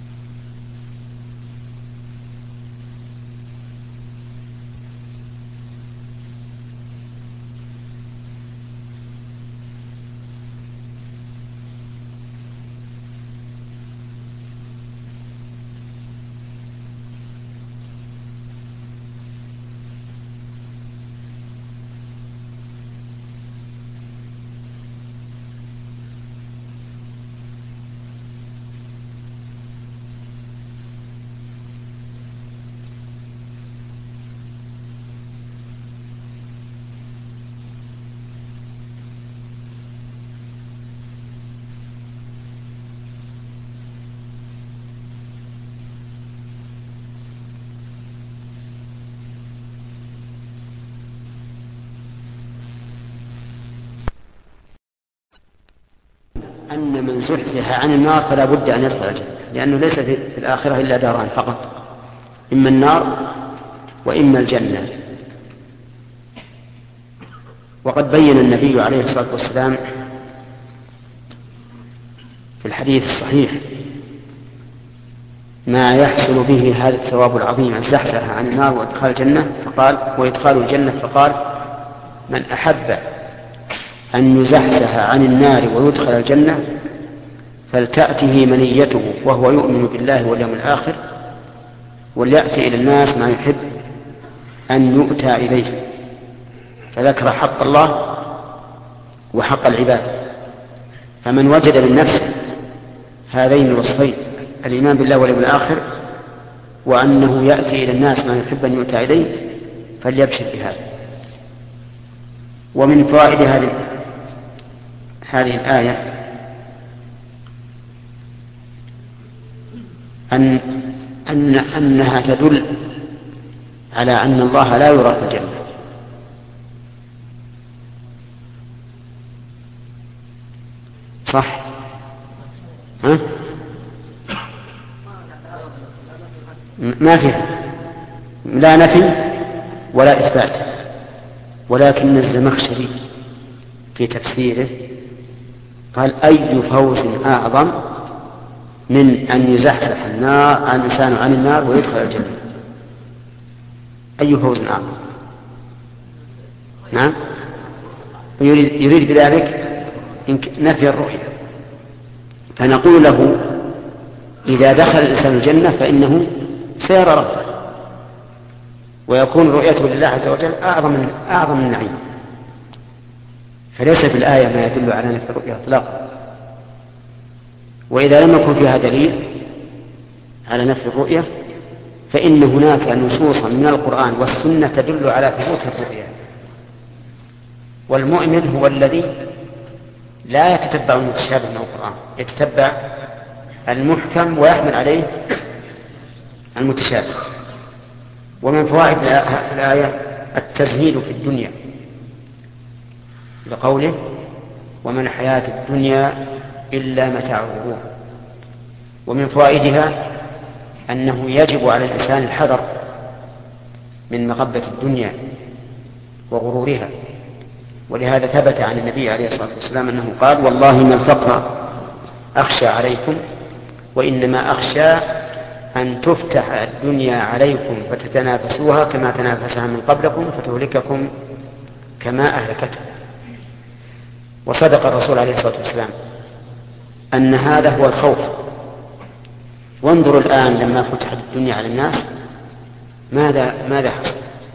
أن من زحزح عن النار فلا بد أن يدخل الجنة، لأنه ليس في الآخرة إلا داران فقط، إما النار وإما الجنة. وقد بين النبي عليه الصلاة والسلام في الحديث الصحيح ما يحصل به هذا الثواب العظيم، الزحزح عن النار وإدخال الجنة، فقال وإدخال الجنة، فقال من أحب أن يزحزح عن النار ويدخل الجنة فلتأته منيته وهو يؤمن بالله واليوم الآخر، وليأتي إلى الناس ما يحب أن يؤتى إليه. فذكر حق الله وحق العباد. فمن وجد من نفسه هذين الوصفين، الإيمان بالله واليوم الآخر وأنه يأتي إلى الناس ما يحب أن يؤتى إليه، فليبشر بهذا. ومن فوائد هذه هذه الآية أن أن أنها تدل على أن الله لا يرى في الجنة. صح؟ ها؟ ما فيه لا نفي ولا إثبات، ولكن الزمخشري في تفسيره قال أي فوز أعظم من أن يزحزح النار عن الإنسان عن النار ويدخل الجنة؟ أي فوز أعظم؟ نعم، يريد, يريد بذلك نفي الرؤية. فنقول له إذا دخل الإنسان الجنة فإنه سيرى ربه، ويكون رؤيته لله عز وجل أعظم من أعظم النعيم. فليس في الآية ما يدل على نفي الرؤية إطلاقا. وإذا لم يكن فيها دليل على نفي الرؤية فإن هناك نصوصا من القرآن والسنة تدل على ثبوت الرؤية. والمؤمن هو الذي لا يتتبع المتشابه من القرآن، يتتبع المحكم ويحمل عليه المتشابه. ومن فوائد الآية التزهيد في الدنيا لقوله وما الحياة الدنيا إلا متاع الغرور. ومن فوائدها أنه يجب على الإنسان الحذر من مغبة الدنيا وغرورها. ولهذا ثبت عن النبي عليه الصلاة والسلام أنه قال والله ما الفقر أخشى عليكم وإنما أخشى أن تفتح الدنيا عليكم فتتنافسوها كما تنافسها من قبلكم فتهلككم كما أهلكتها. وصدق الرسول عليه الصلاة والسلام أن هذا هو الخوف. وانظروا الآن لما فتحت الدنيا على الناس ماذا ماذا حصل؟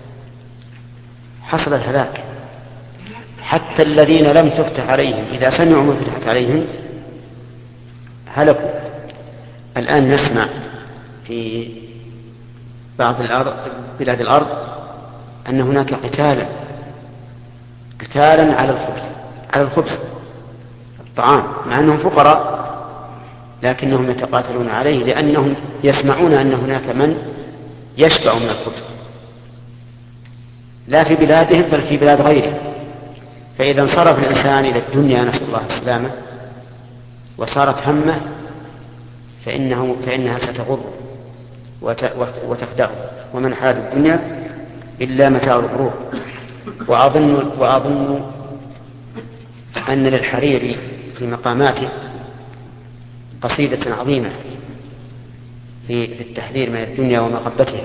حصل الهلاك. حتى الذين لم تفتح عليهم إذا سمعوا ما فتحت عليهم هلكوا. الآن نسمع في بعض الأرض بلاد الأرض أن هناك قتالا قتالا على الخبز على الخبز الطعام، مع أنهم فقراء لكنهم يتقاتلون عليه لأنهم يسمعون أن هناك من يشبع من الخبز لا في بلادهم بل في بلاد غيره. فإذا انصرف الإنسان إلى الدنيا نسأل الله السلامة وصارت همه فإنه فإنها ستغر وتخدعه. ومن حاد الدنيا إلا متاع الغرور. وأظن, وأظن أن للحريري في مقاماته قصيدة عظيمة في التحذير من الدنيا ومغبتها،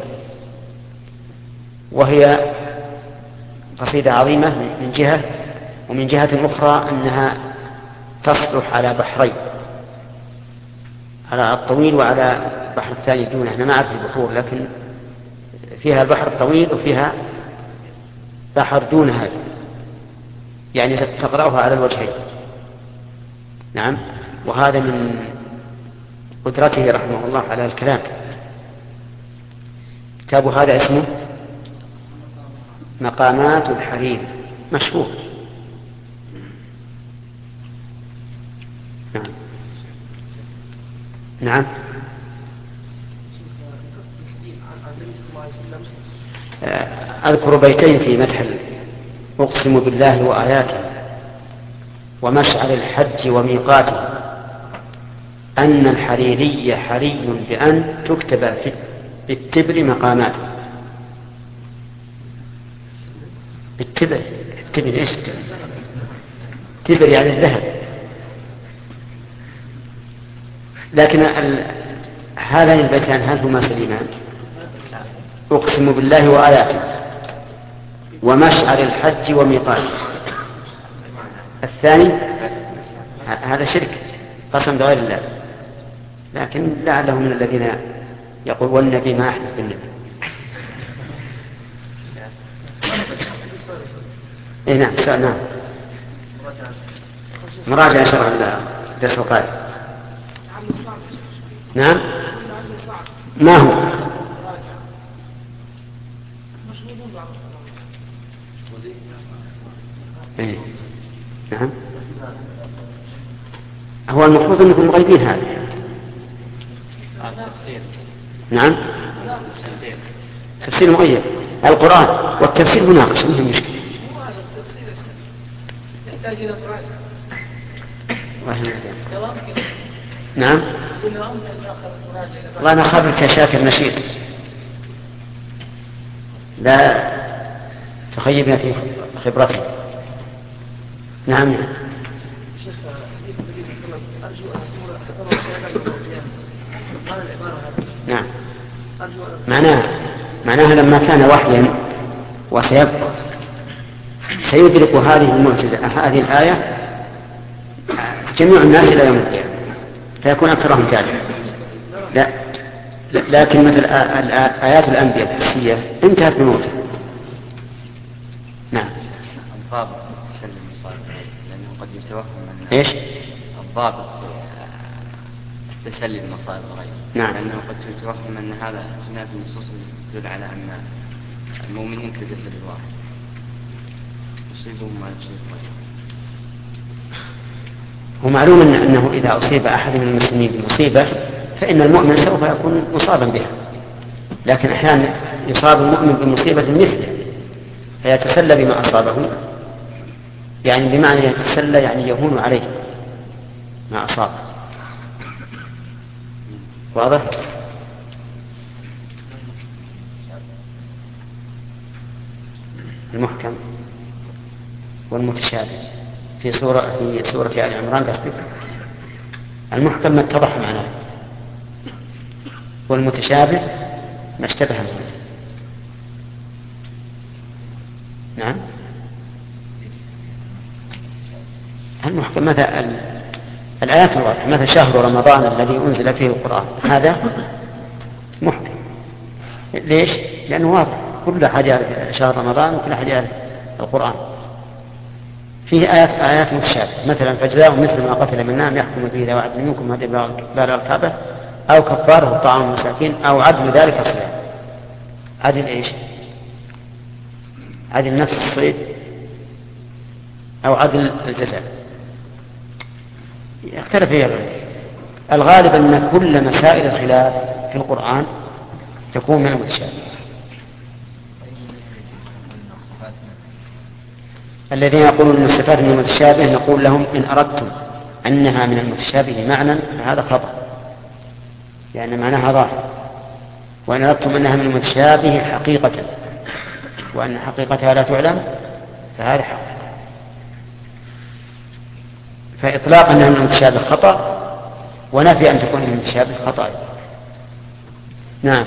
وهي قصيدة عظيمة من جهة، ومن جهة أخرى أنها تصلح على بحرين، على الطويل وعلى بحر الثاني دونه. أنا ما أعرف البحور لكن فيها البحر الطويل وفيها بحر دون هذا، يعني تقرأها على الوجهين. نعم. وهذا من قدرته رحمه الله على الكلام. كتاب هذا اسمه مقامات الحرير، مشهور. نعم. نعم. أذكر بيتين في مدح أقسم بالله وآياته ومشعر الحج وميقاته أن الحريري حري بأن تكتب في بالتبر مقاماته. بالتبر، التبر إيش؟ تبر يعني الذهب. لكن هذان البيتان هل هما سليمان؟ أقسم بالله وآياته ومشعر الحج وميقاته. الثاني هذا شرك، قسم بغير الله، لكن لعله من الذين يقول والنبي ما أحلف بالنبي. إيه نعم. نعم. مراجعة شرع الدرس القادم. نعم. ما هو؟ إيه. نعم. هو المفروض أنكم مغيبين هذا. نعم. تفسير مغيب القرآن والتفسير مناقش، ما هي مشكلة. نعم. الله أنا خبرك يا شاكر نشيط، لا تخيبنا في خبرتي. نعم. نعم. معناها معناها لما كان وحيا وسيبقى سيدرك هذه المعجزة هذه الآية جميع الناس إلى يوم القيامة فيكون أكثرهم تابعا. لا لكن مثل آيات الأنبياء الحسية انتهت بموته. نعم. الضابط تسلم المصائب لأنه قد يتوهم من إيش؟ الضابط تسلي المصائب الغيب. نعم. لأنه قد يتوهم أن هذا هناك نصوص تدل على أن المؤمنين كجسد الواحد يصيبهم ما يصيب غيره. ومعلوم أنه إذا أصيب أحد من المسلمين بمصيبة فإن المؤمن سوف يكون مصابا بها، لكن أحيانا يصاب المؤمن بمصيبة مثله فيتسلى بما أصابه، يعني بمعنى يتسلى يعني يهون عليه ما أصابه. واضح؟ المحكم والمتشابه في سورة في سورة آل عمران قصدك؟ المحكم ما اتضح معناه، والمتشابه ما اشتبه منه. نعم. المحكم مثلا الآيات الواضحة مثل شهر رمضان الذي أنزل فيه القرآن هذا محكم. ليش؟ لأنه واضح كل أحد يعرف شهر رمضان وكل أحد يعرف القرآن. فيه آيات آيات متشابهة مثلا فجزاء مثل ما قتل من نعم يحكم به ذوي عدل منكم هدي بالغ الكعبة أو كفاره طعام المساكين أو عدل ذلك صيام. عدل إيش؟ عدل نفس الصيد أو عدل الجزاء يختلف فيها العلماء. الغالب أن كل مسائل الخلاف في القرآن تكون من المتشابه. الذين يقولون أن الصفات من المتشابه نقول لهم إن أردتم أنها من المتشابه معنى فهذا خطأ لأن معناها ظاهر، وإن أردتم أنها من المتشابه حقيقة وأن حقيقتها لا تعلم فهذا حق. فإطلاق أنها من المتشابه خطأ ونفي أن تكون من المتشابه خطأ. نعم.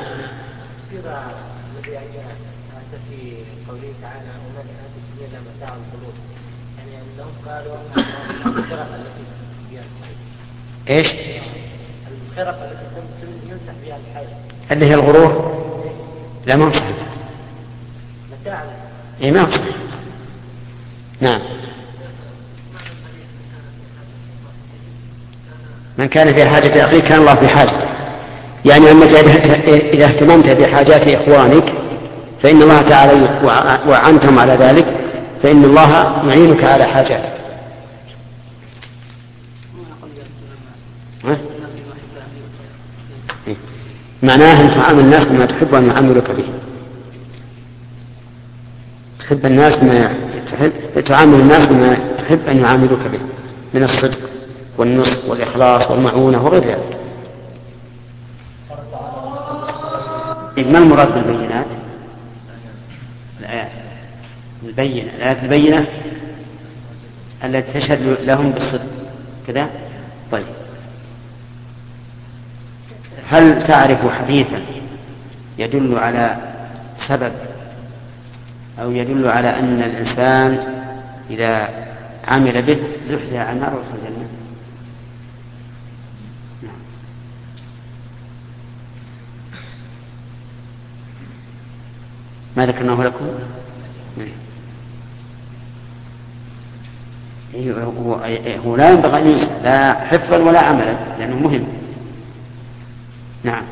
في قوله تعالى ومن آت الدنيا إلا متاع الغرور يعني أنهم قالوا أن الخرق التي بها الحي. إيش؟ الخرق التي يمسح بها الحي. اللي هي الغرور؟ لا ما صحيح. متاع. إيه ما صحيح. نعم. من كان في حاجة أخيه كان الله في حاجة، يعني أنك إذا اهتممت بحاجات إخوانك فإن الله تعالى وعنتم على ذلك فإن الله يعينك على حاجاتك. معناه أن تعامل الناس بما تحب أن يعاملك به. تحب الناس بما تحب تعامل الناس بما تحب أن يعاملك به من الصدق والنصح والإخلاص والمعونة وغير ذلك. ما المراد بالبينات؟ الآيات البينة الآيات البينة التي تشهد لهم بالصدق كذا. طيب هل تعرف حديثا يدل على سبب أو يدل على أن الإنسان إذا عمل به زحزح عن النار وصل الجنة؟ ما ذكرناه لكم؟ هو, هو لا ينبغي أن ينسى لا حفظا ولا عملا لأنه مهم. نعم.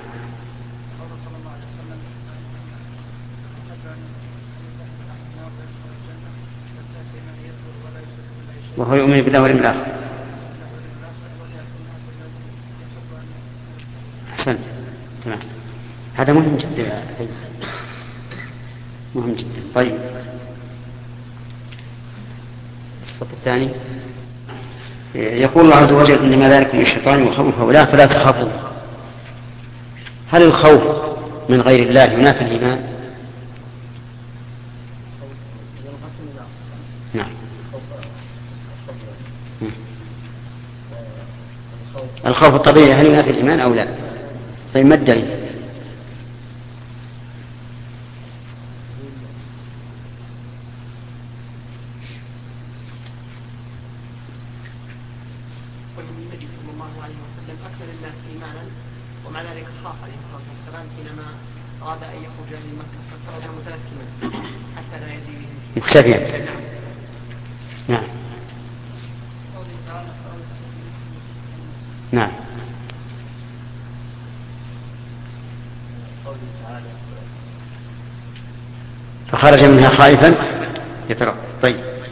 وهو يؤمن بالله واليوم الآخر. أحسنت. تمام. هذا مهم جدا مهم جدا. طيب الصف الثاني يقول الله عز وجل إنما ذلك من الشيطان وخوف هؤلاء فلا تخافوا. هل الخوف من غير الله ينافي الإيمان؟ نعم. الخوف الطبيعي هل ينافي الإيمان أو لا؟ طيب ما الدليل؟ ومع ذلك خاف عليه الصلاة والسلام حينما أراد أن يخرج من مكة فخرج متلثما حتى لا يأتي مختفيا. نعم. نعم. فخرج منها خائفا يترقب. طيب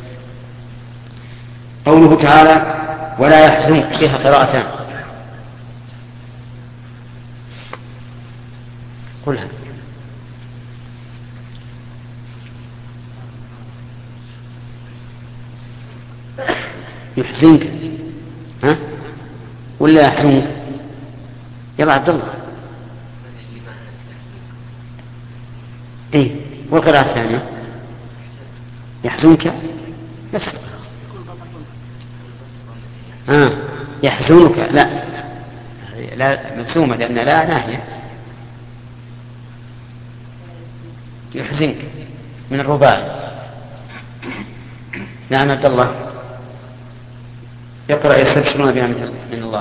قوله تعالى ولا يحزنك فيها قراءتان. قلها. يحزنك ها ولا يحزنك؟ يلا عبد الله. ايه والقراءة الثانية يحزنك نفس ها يحزنك لا لا مسومة لأن لا ناهية. يحزنك من الرباعي. نعم عبد الله. يقرأ يستبشرون بنعمة من الله.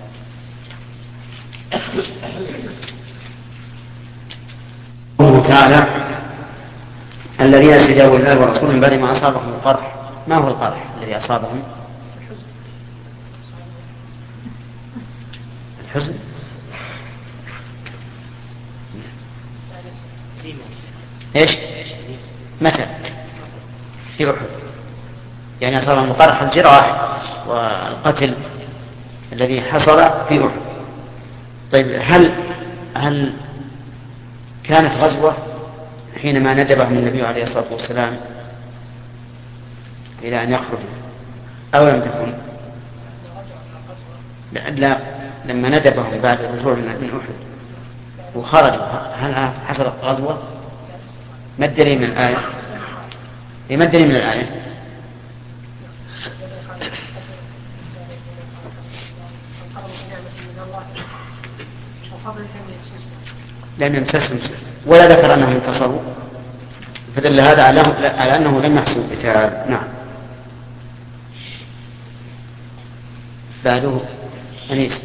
الله تعالى الذين استجابوا لله ورسوله من بعد ما أصابهم القرح. ما هو القرح الذي أصابهم؟ الحزن. ايش؟ متى؟ في أحد. يعني أصابهم القرح الجراح والقتل الذي حصل في أحد. طيب هل هل كانت غزوة حينما ندبهم النبي عليه الصلاة والسلام إلى أن يخرجوا أو لم تكن؟ لا، لما ندبهم بعد الرجوع من أحد وخرجوا هل حصلت غزوة؟ ما الدليل من الآية؟ ما الدليل من الآية؟ لم يمسسهم ولا ذكر أنهم انتصروا، فدل هذا على أنه لم يحصل قتال. نعم. بعده أنيس.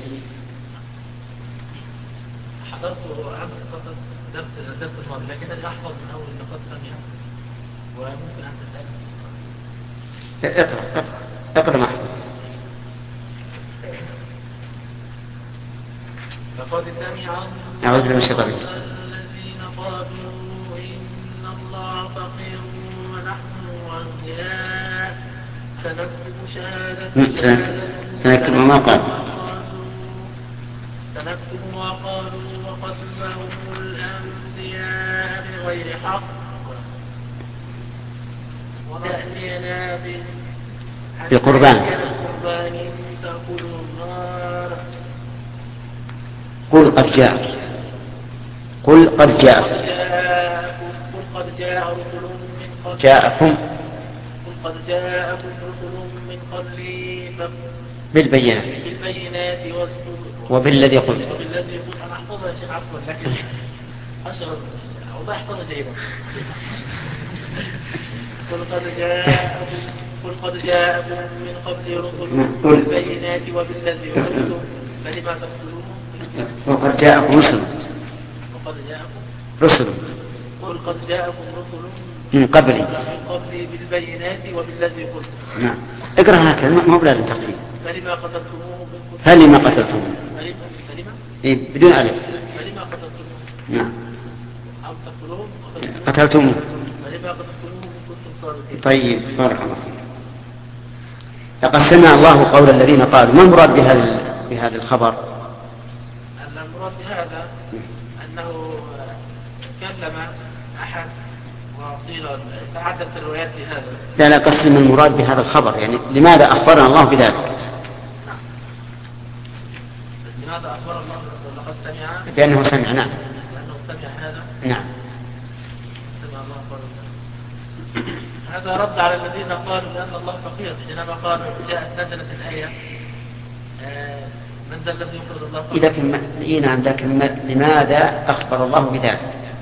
حضرت درس درس الماضي لكن أنا أحفظ من أول النقاط الثانية وممكن أن تسأل. اقرأ اقرأ اقرأ معه. لقد سمع أعوذ بالله من الشيطان الرجيم. الذين قالوا إن الله فقير ونحن أغنياء سنكتب شهادة سنكتب ما قالوا سنكتب ما قالوا وقتلهم الأنبياء بغير حق وتأتينا بقربان تأكل النار. قل قد جاء قل قد جاء قل قد جاء رسل من قبل جاءكم قل قد جاءكم رسل من قبلي بالبينات بالبينات وبالذي قلت. وبالذي قلت أنا أحفظها يا شيخ عفوا لكن أشعر والله أحفظها جيدا. قل قد جاءكم قل قد جاءكم من قبل رسل بالبينات وبالذي قلتم فلما تقتلون. وقد جاءكم رسل وقد جاءكم رسل قل قد جاءكم رسل من قبلي من قبلي بالبينات وبالذي قلت. نعم. اقرأ هكذا ما هو بلازم تقصير. فلما قتلتموه فلما قتلتموه فلما إيه بدون ألف. فلما قتلتموه نعم. أو تقتلوه قتلتموه. فلما قتلتموه كنتم صادقين. طيب بارك الله فيك. لقد سمع الله قول الذين قالوا. ما المراد بهذا بهذا الخبر؟ المراد بهذا أنه كلم أحد وقيل تعددت الروايات في هذا. لا لا قسم المراد بهذا الخبر يعني لماذا أخبرنا الله بذلك؟ لماذا أخبر الله لقد سمع بأنه سمع. نعم. لأنه سمع هذا. نعم. سمع الله قوله. هذا رد على الذين قالوا بأن الله فقير حينما قالوا جاءت نزلت الآية من ذا الذي يقرض الله فقير. إذا كان إيه نعم لكن لماذا أخبر الله بذلك؟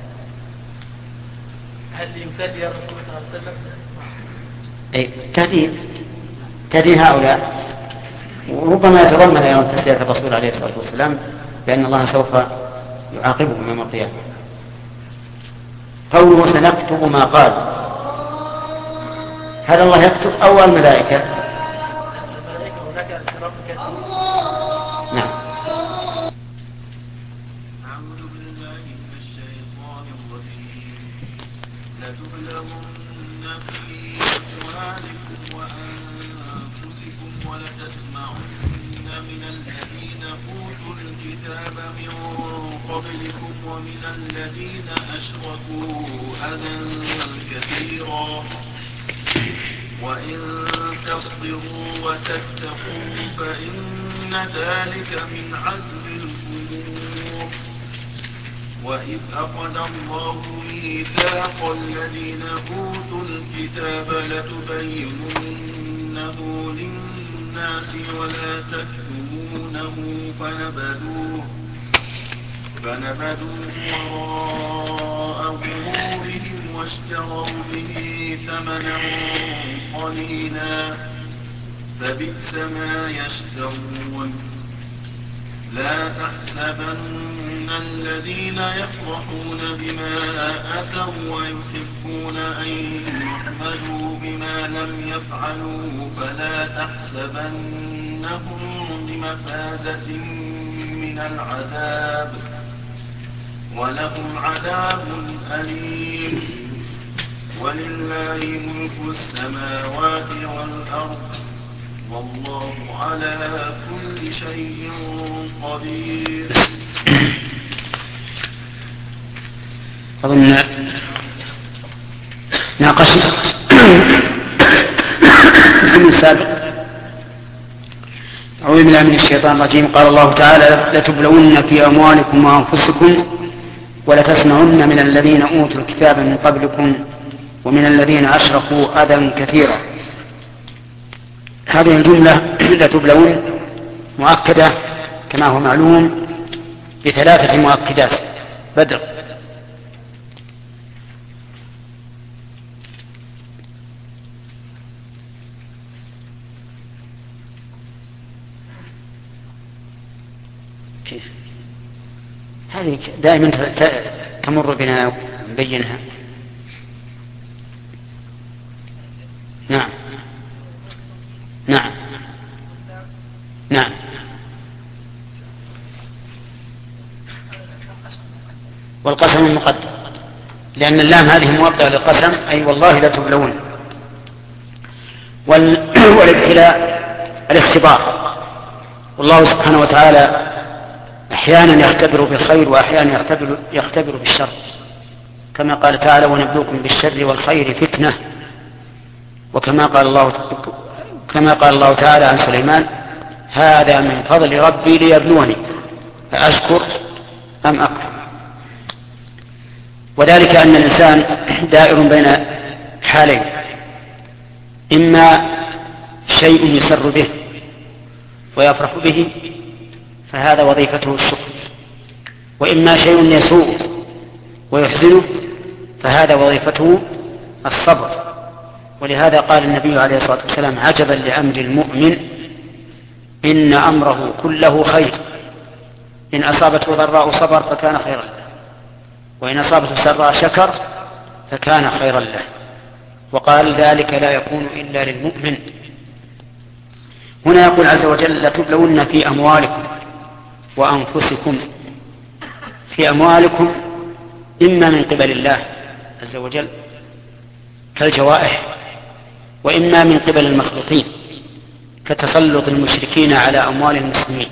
هل يفادي يا رسول الله صلى الله عليه وسلم؟ أي تهديد تهديد هؤلاء وربما يتضمن أيضا تسلية الرسول عليه الصلاة والسلام بأن الله سوف يعاقبهم يوم القيامة. قوله سنكتب ما قال هل الله يكتب أو الملائكة؟ الملائكة هناك اعتراف كثير. نعم. أعوذ بالله من الشيطان الرجيم. لتبلغن في أموالكم وأنفسكم ولتسمعن من الذين أوتوا الكتاب من قبلكم ومن الذين أشركوا أذى كثيرا وإن تصبروا وتتقوا فإن ذلك من عزم الأمور. وإذ أخذ الله ميثاق الذين أوتوا الكتاب لتبيننه للناس ولا تكتمونه فنبذوه فنبذوه وراء ظهورهم واشتروا به ثمنا قليلا فبئس ما يشترون. لا تحسبن الذين يفرحون بما أتوا ويحبون أن يحمدوا بما لم يفعلوا فلا تحسبنهم بمفازة من العذاب ولهم عذاب أليم. ولله ملك السماوات والأرض والله على كل شيء قدير. أظن ناقشنا في السابق. أعوذ بالله من الشيطان الرجيم. قال الله تعالى: لتبلون في أموالكم وأنفسكم ولتسمعن من الذين أوتوا الكتاب من قبلكم ومن الذين أشركوا أذى كثيرا. هذه الجملة لتبلون مؤكدة كما هو معلوم بثلاثة مؤكدات. بدر. كيف هذه دائما تمر بنا نبينها. نعم نعم نعم والقسم المقدم، لأن اللام هذه موقعة للقسم، أي والله لا تبلون. والابتلاء الاختبار، والله سبحانه وتعالى أحيانا يختبر بالخير وأحيانا يختبر, يختبر بالشر، كما قال تعالى: ونبلوكم بالشر والخير فتنة. وكما قال الله كما قال الله تعالى عن سليمان: هذا من فضل ربي ليبلوني أأشكر أم أكفر. وذلك أن الإنسان دائر بين حالين: إما شيء يسر به ويفرح به فهذا وظيفته الشكر، وإما شيء يسوء ويحزنه فهذا وظيفته الصبر. ولهذا قال النبي عليه الصلاة والسلام: عجبا لأمر المؤمن إن أمره كله خير، إن أصابته ضراء صبر فكان خيرا له، وإن أصابته سراء شكر فكان خيرا له. وقال: ذلك لا يكون إلا للمؤمن. هنا يقول عز وجل: لتبلون في أموالكم وأنفسكم. في أموالكم إما من قبل الله عز وجل كالجوائح، وإما من قبل المخلوقين كتسلط المشركين على أموال المسلمين،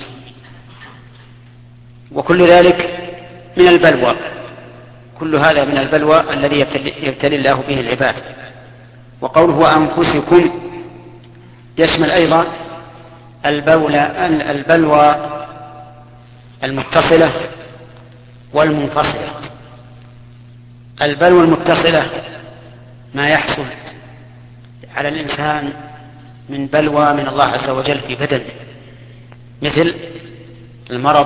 وكل ذلك من البلوى. كل هذا من البلوى الذي يبتلي الله به العباد. وقوله أنفسكم يشمل أيضا البلوى المتصلة والمنفصلة. البلوى المتصلة ما يحصل على الإنسان من بلوى من الله عز وجل في بدنه، مثل المرض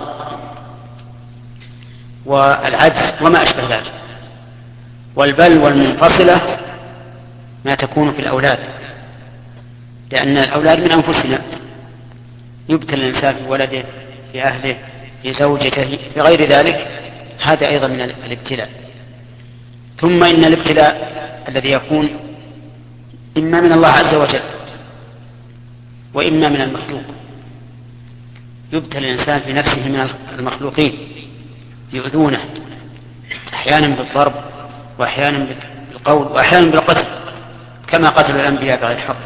والعجز وما أشبه ذلك. والبلوى المنفصلة ما تكون في الأولاد، لأن الأولاد من أنفسنا، يبتلى الإنسان في ولده، في أهله، في زوجته، في غير ذلك. هذا أيضا من الابتلاء. ثم إن الابتلاء الذي يكون إما من الله عز وجل وإما من المخلوق. يبتلى الإنسان في نفسه من المخلوقين يؤذونه، أحيانا بالضرب وأحيانا بالقول وأحيانا بالقتل، كما قتلوا الأنبياء بغير حق.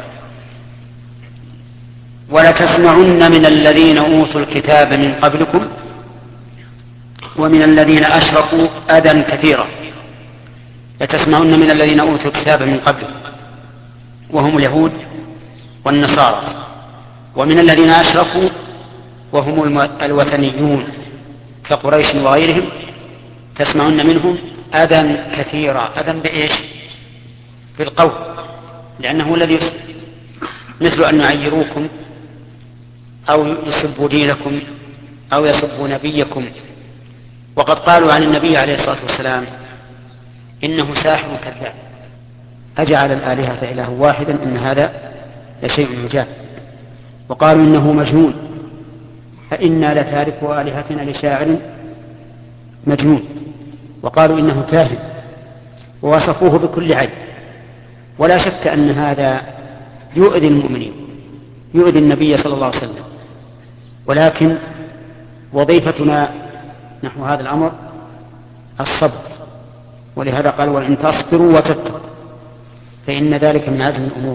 ولتسمعن من الذين أوتوا الكتاب من قبلكم ومن الذين أشركوا أذى كثيرا. لتسمعن من الذين أوتوا الكتاب من قبلكم وهم اليهود والنصارى، ومن الذين أشركوا وهم الوثنيون كقريش وغيرهم، تسمعن منهم أذى كثيرا. أذى بإيش؟ بالقول، لأنه الذي مثل أن يعيروكم أو يسبوا دينكم أو يسبوا نبيكم. وقد قالوا عن النبي عليه الصلاة والسلام: إنه ساحر كذاب، أجعل الآلهة إله واحدا إن هذا لشيء عجاب. وقالوا إنه مجنون، فإنا لتاركوا آلهتنا لشاعر مجنون. وقالوا إنه كاهن، ووصفوه بكل عيب. ولا شك أن هذا يؤذي المؤمنين، يؤذي النبي صلى الله عليه وسلم، ولكن وظيفتنا نحو هذا الأمر الصبر. ولهذا قال وإن تصبروا وتتقوا فإن ذلك من عزم الأمور.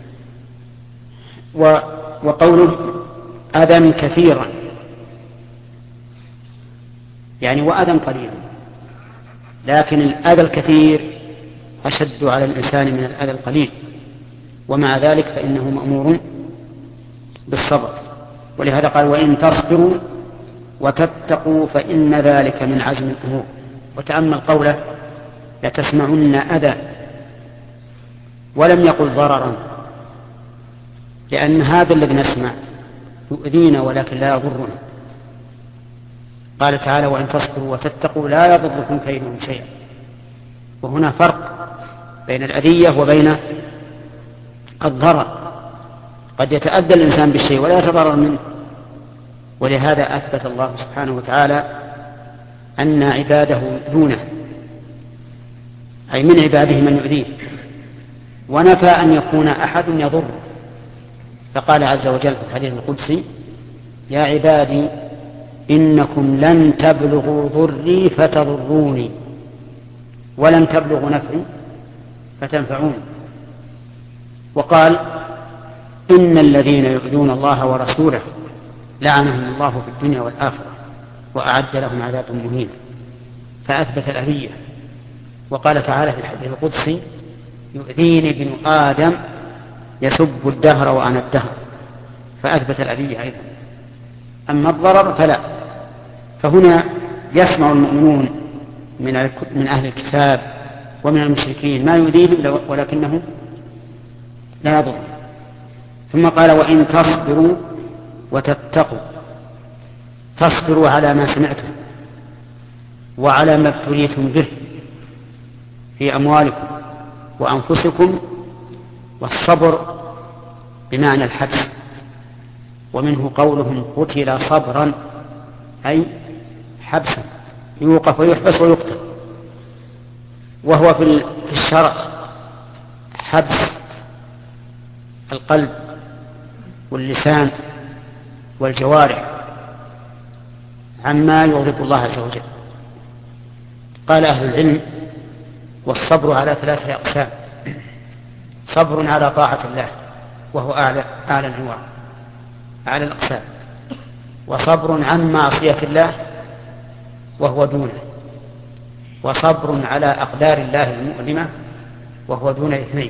وقوله أذى كثيرا يعني وأذى قليلا، لكن الأذى الكثير أشد على الإنسان من الأذى القليل، ومع ذلك فإنه مأمور بالصبر. ولهذا قال وإن تصبروا وتتقوا فإن ذلك من عزم الأمور. وتأمل قوله لتسمعن أذى، ولم يقل ضررا، لأن هذا الذي نسمع يؤذينا ولكن لا يضرنا. قال تعالى وإن تصبروا وتتقوا لا يضركم كيدهم شيئا. وهنا فرق بين الأذية وبين الضرر. قد يتأذى الإنسان بالشيء ولا يتضرر منه. ولهذا أثبت الله سبحانه وتعالى أن عباده دونه، أي من عباده من يؤذيه، ونفى أن يكون أحد يضر. فقال عز وجل في الحديث القدسي يا عبادي إنكم لن تبلغوا ضري فتضروني ولن تبلغوا نفعي فتنفعون. وقال إن الذين يؤذون الله ورسوله لعنهم الله في الدنيا والآخرة وأعد لهم عذابا مهينا. فأثبت الأذية. وقال تعالى في الحديث القدسي يؤذيني ابن آدم يسب الدهر وأنا الدهر، فأثبت الأذية أيضا. أما الضرر فلا. فهنا يسمع المؤمنون من أهل الكتاب ومن المشركين ما يؤذيهم ولكنه لا يضر. ثم قال وإن تصبروا وتتقوا، تصبروا على ما سمعتم وعلى ما ابتليتم به في أموالكم وأنفسكم. والصبر بمعنى الحبس، ومنه قولهم قتل صبرا أي حبسا، يوقف ويحبس ويقتل. وهو في الشرع حبس القلب واللسان والجوارح عما يغضب الله عز وجل. قال أهل العلم والصبر على ثلاثة أقسام: صبر على طاعة الله وهو أعلى أعلى الأنواع أعلى الأقسام، وصبر عن معصية الله وهو دونه، وصبر على أقدار الله المؤلمة وهو دون الاثنين.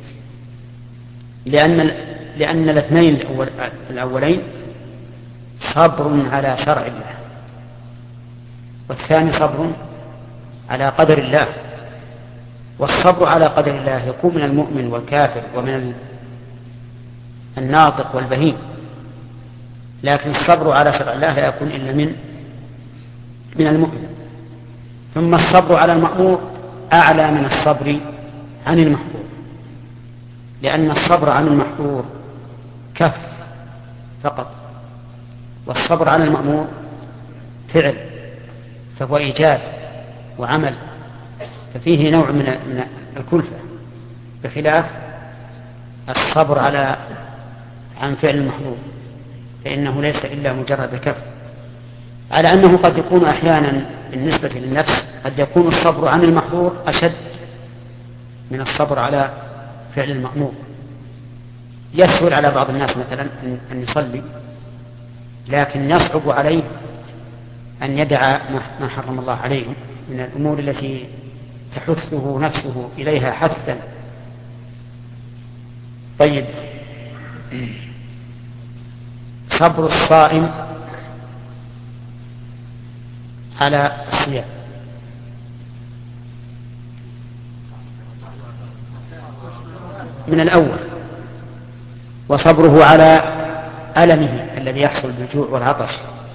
لأن لأن الاثنين الأولين صبر على شرع الله، والثاني صبر على قدر الله. والصبر على قدر الله يكون من المؤمن والكافر ومن الناطق والبهيم، لكن الصبر على شرع الله لا يكون إلا من من المؤمن. ثم الصبر على المأمور أعلى من الصبر عن المحظور، لأن الصبر عن المحظور كف فقط، والصبر عن المأمور فعل، فهو إيجاد وعمل، ففيه نوع من الكلفة، بخلاف الصبر على عن فعل المحظور فإنه ليس إلا مجرد كف. على أنه قد يكون أحيانا بالنسبة للنفس قد يكون الصبر عن المحظور أشد من الصبر على فعل المأمور. يسهل على بعض الناس مثلا أن يصلي، لكن يصعب عليه أن يدع ما حرم الله عليه من الأمور التي تحثه نفسه إليها حثا. طيب، صبر الصائم على الصيام من الأول، وصبره على ألمه الذي يحصل بالجوع والعطش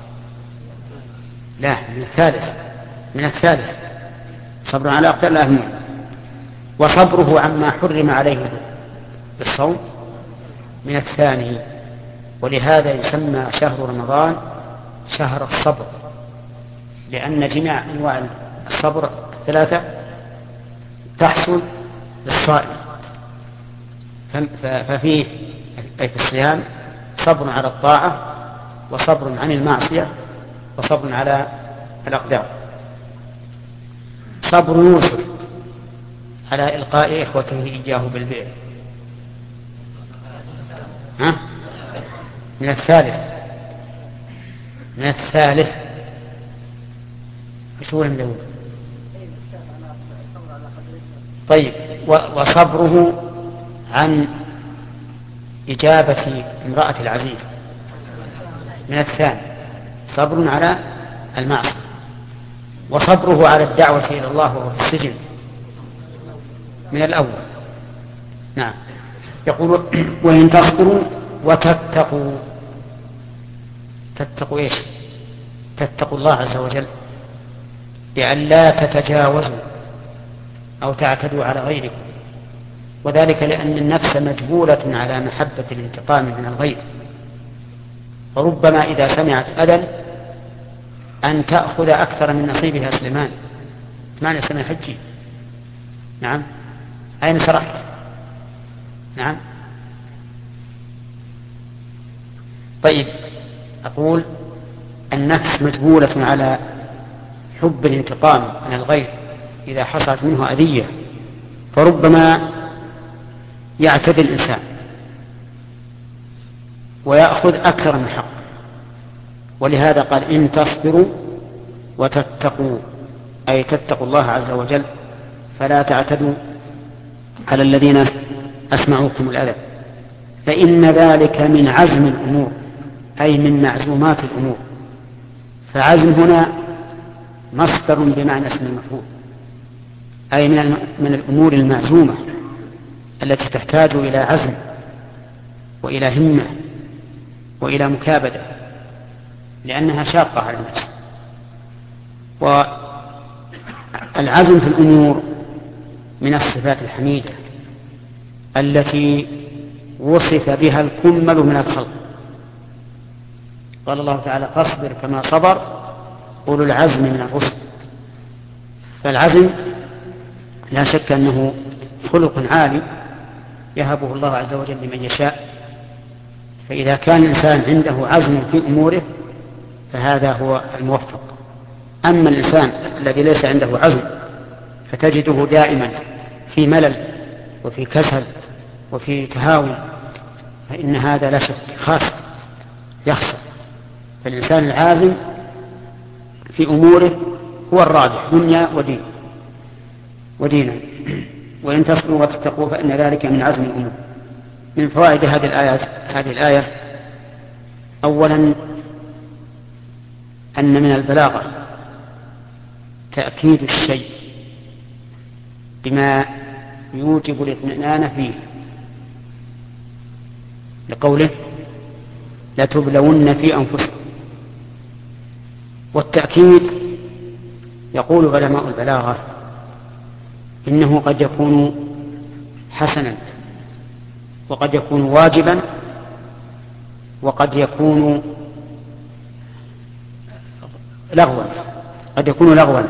لا من الثالث من الثالث صبر على أقدار الله المؤمن. وصبره عما حرم عليه بالصوم من الثاني ولهذا يسمى شهر رمضان شهر الصبر، لأن جميع أنواع الصبر الثلاثة تحصل للصائم. ففيه أي في الصيام صبر على الطاعة، وصبر عن المعصية، وصبر على الأقدار. صبر يوسف على إلقاء إخوته إياه بالبئر ها؟ من الثالث من الثالث شو له؟ طيب، وصبره عن إجابة امرأة العزيز من الثاني، صبر على المعصية. وصبره على الدعوة إلى الله وهو في السجن من الأول. نعم. يقول وإن تصبروا وتتقوا. تتقوا إيش؟ تتقوا الله عز وجل بأن لا تتجاوزوا أو تعتدوا على غيركم، وذلك لأن النفس مجبولة على محبة الانتقام من الغير، فربما إذا سمعت أذى أن تأخذ أكثر من نصيبها. سليمان معنى سنة حجي. نعم. أين سرحت؟ نعم. طيب، أقول النفس مجبولة على حب الانتقام من الغير إذا حصلت منه أذية، فربما يعتدي الإنسان ويأخذ أكثر من حق. ولهذا قال إن تصبروا وتتقوا، أي تتقوا الله عز وجل فلا تعتدوا على الذين أسمعوكم الأذى، فإن ذلك من عزم الأمور، أي من معزومات الأمور. فعزم هنا مصدر بمعنى اسم المفعول، أي من من الأمور المعزومة التي تحتاج إلى عزم وإلى همة وإلى مكابدة، لأنها شاقة على النفس. والعزم في الأمور من الصفات الحميدة التي وصف بها الكمل من الخلق. قال الله تعالى فاصبر كما صبر أولو العزم من الرسل. فالعزم لا شك أنه خلق عالي يهبه الله عز وجل لمن يشاء، فإذا كان الإنسان عنده عزم في أموره فهذا هو الموفق. أما الإنسان الذي ليس عنده عزم فتجده دائما في ملل وفي كسل وفي تهاون، فإن هذا لا شك خاسر يخسر. فالإنسان العازم في أموره هو الراجح دنيا ودين ودينا. وإن تصبروا وتتقوا فإن ذلك من عزم الأمور. من فوائد هذه الآيات هذه الآية أولا أن من البلاغة تأكيد الشيء بما يوجب الاطمئنان فيه، لقوله لتبلون في أنفسكم. والتأكيد يقول علماء البلاغة إنه قد يكون حسنا، وقد يكون واجبا، وقد يكون لغوا. قد يكون لغوا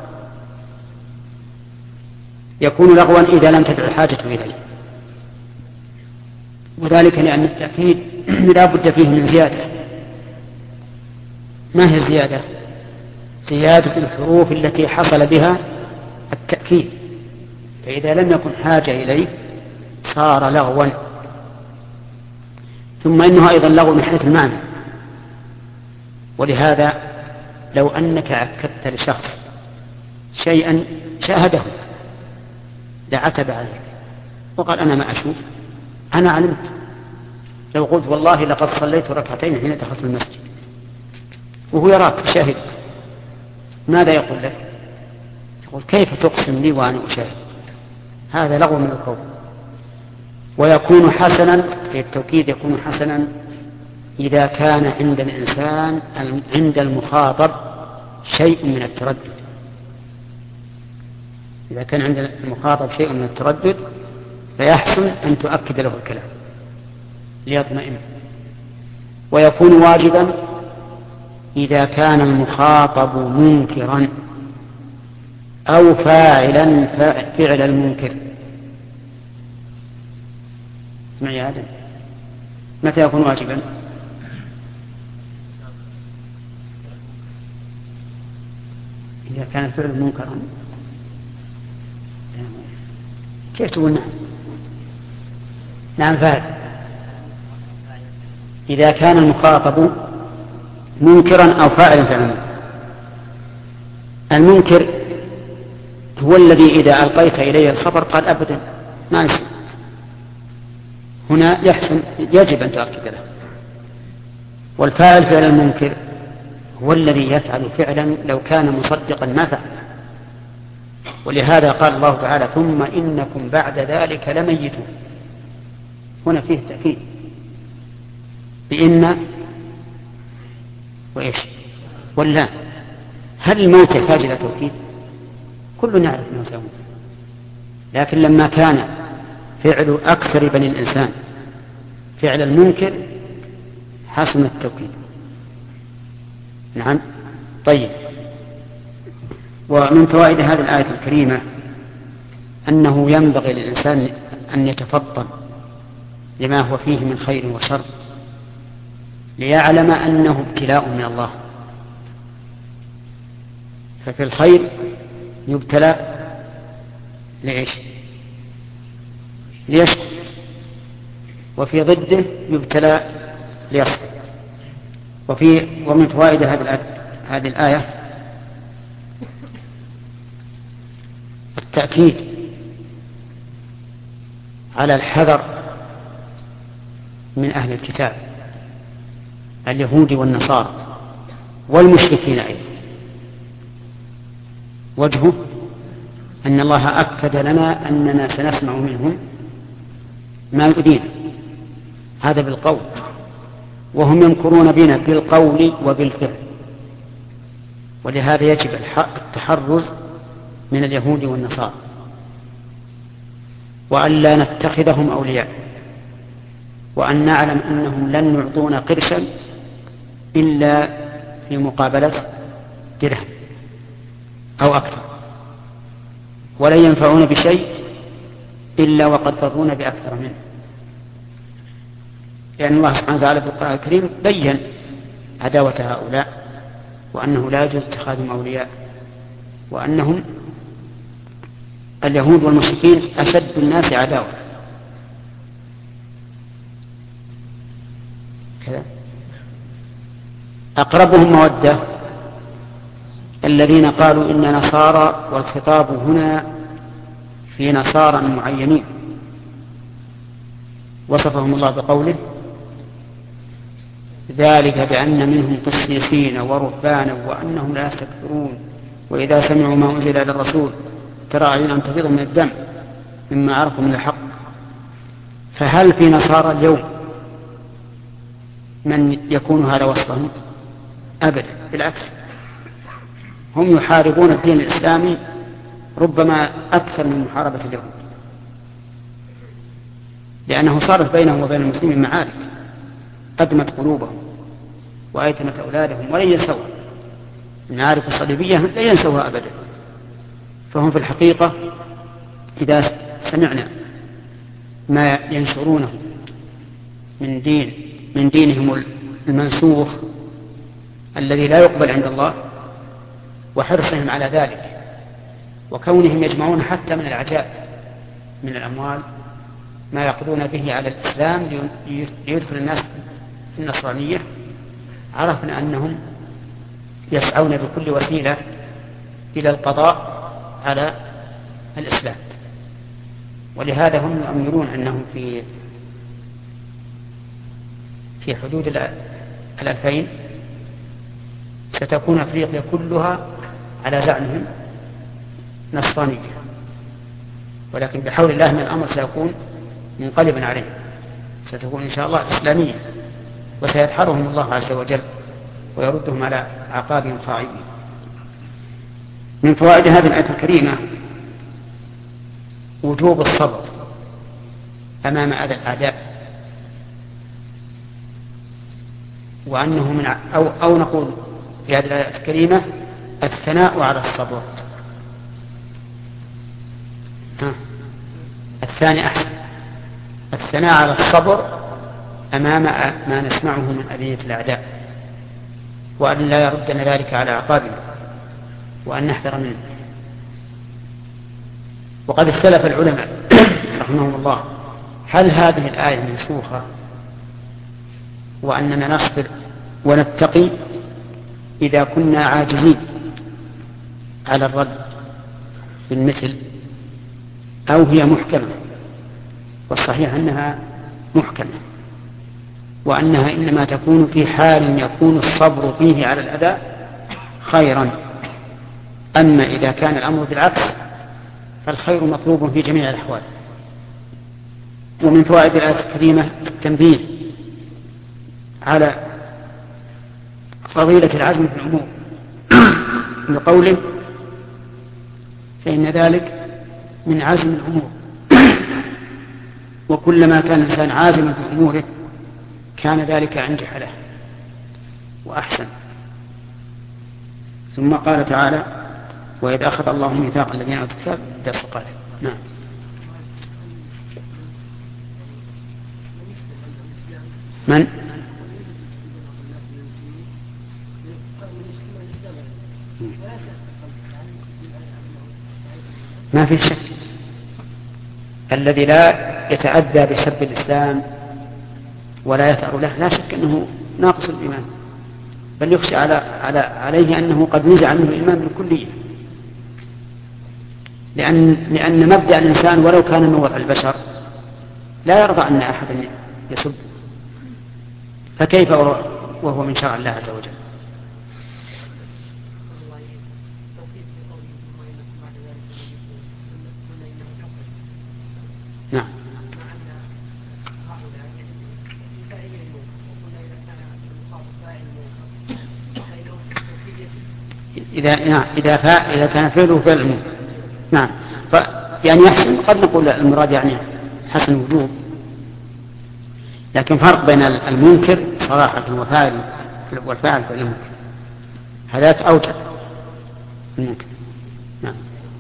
يكون لغوا إذا لم تدع الحاجة إليه، وذلك لأن التأكيد لا بد فيه من زيادة. ما هي الزيادة؟ زيادة الحروف التي حصل بها التأكيد، فإذا لم يكن حاجة إليه صار لغوا. ثم إنه أيضا لغو من حيث المعنى. ولهذا لو أنك أكدت لشخص شيئا شاهده لعتب عليك وقال أنا ما أشوف، أنا علمت. لو قلت والله لقد صليت ركعتين حين دخلت المسجد وهو يراك شاهد، ماذا يقول لك؟ يقول كيف تقسم لي وأنا أشاهد؟ هذا لغو من القول. ويكون حسنا، في التوكيد يكون حسنا إذا كان عند الإنسان عند المخاطب شيء من التردد. إذا كان عند المخاطب شيء من التردد فيحسن أن تؤكد له الكلام ليطمئن. ويكون واجبا إذا كان المخاطب منكرا أو فاعلا فعل المنكر. اسمعي هذا، متى يكون واجبا؟ إذا كان الفعل منكرا. كيف تقول نعم؟ نعم فهد. إذا كان المخاطب منكرا أو فاعلا فعلا. المنكر هو الذي إذا ألقيت إليه الخبر قال أبدا ما نسي. هنا يحسن يجب أن تؤكد له. والفاعل فعل المنكر هو الذي يفعل فعلا لو كان مصدقا ما فعل. ولهذا قال الله تعالى ثم إنكم بعد ذلك لميتون. هنا فيه تأكيد بإن وإيش ولا. هل الموت يحتاج إلى توكيد؟ كلنا يعرف أنه سيموت، لكن لما كان فعل أكثر بني الإنسان فعل المنكر حسن التوكيد. نعم. طيب، ومن فوائد هذه الآية الكريمة أنه ينبغي للإنسان أن يتفطن لما هو فيه من خير وشر ليعلم أنه ابتلاء من الله. ففي الخير يبتلى ليش؟ ليشكر، وفي ضده يبتلى ليصبر. وفي ومن فوائد هذه الآية التأكيد على الحذر من أهل الكتاب اليهود والنصارى والمشركين أيضا. وجهه أن الله أكد لنا أننا سنسمع منهم ما يؤذينا، هذا بالقول، وهم يمكرون بنا بالقول وبالفعل. ولهذا يجب التحرز من اليهود والنصارى وأن لا نتخذهم أولياء، وأن نعلم أنهم لن يعطونا قرشا إلا في مقابلة درهم أو أكثر، ولن ينفعون بشيء إلا وقد ضرونا بأكثر منه. لأن الله سبحانه وتعالى في القرآن الكريم بيّن عداوة هؤلاء وأنه لا يجوز اتخاذهم أولياء، وأنهم اليهود والمشركين أشد الناس عداوة. كذا أقربهم مودة الذين قالوا إن نصارى، والخطاب هنا في نصارى معينين وصفهم الله بقوله ذلك بأن منهم قسيسين ورهبانا وأنهم لا يستكبرون وإذا سمعوا ما أنزل إلى الرسول ترى أعينهم تفيض من الدم مما عرفوا من الحق. فهل في نصارى اليوم من يكون هذا وصفهم؟ أبدا، بالعكس، هم يحاربون الدين الإسلامي ربما أكثر من محاربة اليهود، لأنه صارت بينهم وبين المسلمين معارك أدمت قلوبهم وأيتمت أولادهم ولن ينسوها. المعارك الصليبية لا ينسوها أبدا. فهم في الحقيقة إذا سمعنا ما ينشرونه من دين من دينهم المنسوخ الذي لا يقبل عند الله، وحرصهم على ذلك، وكونهم يجمعون حتى من العجائز من الأموال ما يقضون به على الإسلام ليدخل الناس في النصرانية، عرفنا أنهم يسعون بكل وسيلة إلى القضاء على الإسلام. ولهذا هم يؤمرون أنهم في في حدود الألفين ستكون أفريقيا كلها على زعمهم نصرانية، ولكن بحول الله من الأمر سيكون منقلبا عليه، ستكون إن شاء الله إسلامية، وسيدحرهم الله عز وجل ويردهم على عقابهم خاعبين. من فوائد هذه الآية الكريمة وجوب الصبر أمام أذى الأعداء، وأنه من أو, أو نقول في هذه الآية الكريمة الثناء على الصبر. ها. الثاني أحسن، الثناء على الصبر أمام ما نسمعه من أذية الأعداء، وأن لا يردنا ذلك على أعقابنا، وأن نحذر منه. وقد اختلف العلماء رحمهم الله هل هذه الآية منسوخة وأننا نصبر ونتقي إذا كنا عاجزين على الرد بالمثل، أو هي محكمة. والصحيح أنها محكمة، وأنها إنما تكون في حال يكون الصبر فيه على الأذى خيرا. أما إذا كان الأمر بالعكس فالخير مطلوب في جميع الأحوال. ومن فوائد الآية الكريمة التنبيه على فضيلة العزم في الأمور بقوله فإن ذلك من عزم الأمور، وكلما كان الإنسان عازما في أموره كان ذلك أنجح له وأحسن. ثم قال تعالى وإذ أخذ الله ميثاق الذين أوتوا الكتاب درس قال. نعم. من ما في شك الذي لا يتأذى بسب الإسلام ولا يثأر له لا شك أنه ناقص الإيمان، بل يخشى على على عليه أنه قد نزع منه الإيمان بالكلية، لأن لأن مبدأ الإنسان ولو كان من وضع البشر لا يرضى أن أحدا يسب، فكيف وهو من شرع الله عز وجل. نعم. إذا إذا فا إذا كان فعله فعل المنكر نعم ف يعني يحسن، قد نقول المراد يعني حسن وجوب، لكن فرق بين المنكر صراحة وفاعل والفاعل في المنكر هذاك أوجه المنكر. نعم.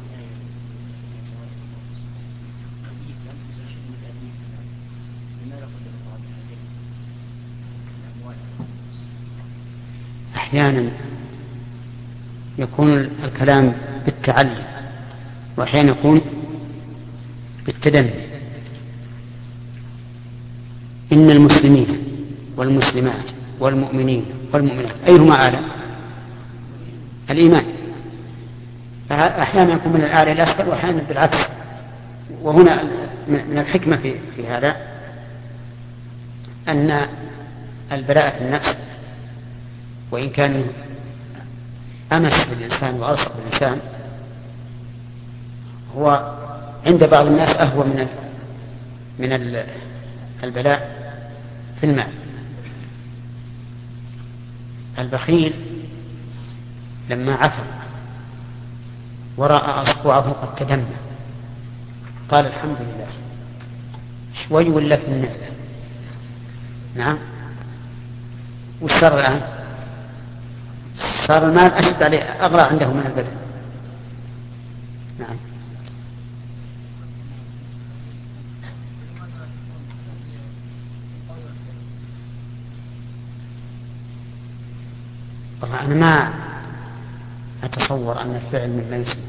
أحيانا يكون الكلام بالتعلي، وأحيانا يكون بالتدني. إن المسلمين والمسلمات والمؤمنين والمؤمنات أيهما أعلى؟ الإيمان. فأحيانا يكون من الأعلى الأسفل وأحيانا بالعكس. وهنا من الحكمة في, في هذا أن البلاء في النفس وإن كان أمس بالإنسان وألصق بالإنسان هو عند بعض الناس أهوى من من البلاء في المال. البخيل لما عفى ورأى أصبعه قد تدمى قال الحمد لله شوي ولا في النعمة. نعم. وش صار الآن؟ صار المال أشد عليه أغلى عنده من البدن. نعم. طبعا أنا ما أتصور أن الفعل مما يسمع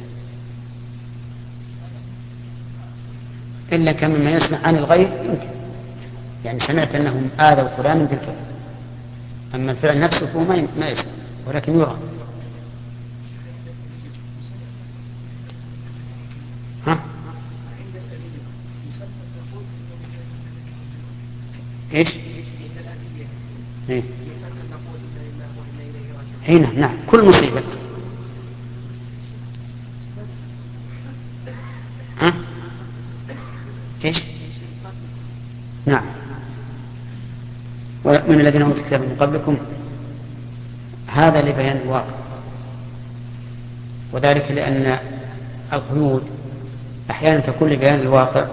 إلا كان مما يسمع عن الغير يمكن، يعني سمعت أنهم آذوا فلانا بالفعل، أما الفعل نفسه هو ما يسمع ولكن يرى. ها؟ إيش؟ إيه؟ هنا نعم كل مصيبة. ها؟ إيش؟ نعم. ومن الذين أوتوا الكتاب من قبلكم هذا لبيان الواقع، وذلك لأن القيود أحيانا تكون لبيان الواقع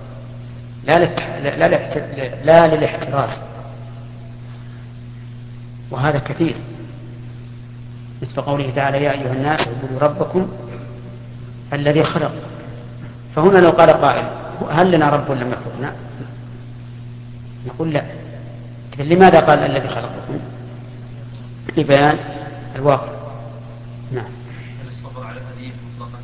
لا, للح... لا, لا, لا للاحتراز، وهذا كثير، مثل قوله تعالى يا أيها الناس اعبدوا ربكم الذي خلق. فهنا لو قال قائل هل لنا رب لم يخلقنا؟ نقول لا. لماذا قال الذي خلقكم؟ لبيان الواقع. نعم. الصبر على الأذية مطلقا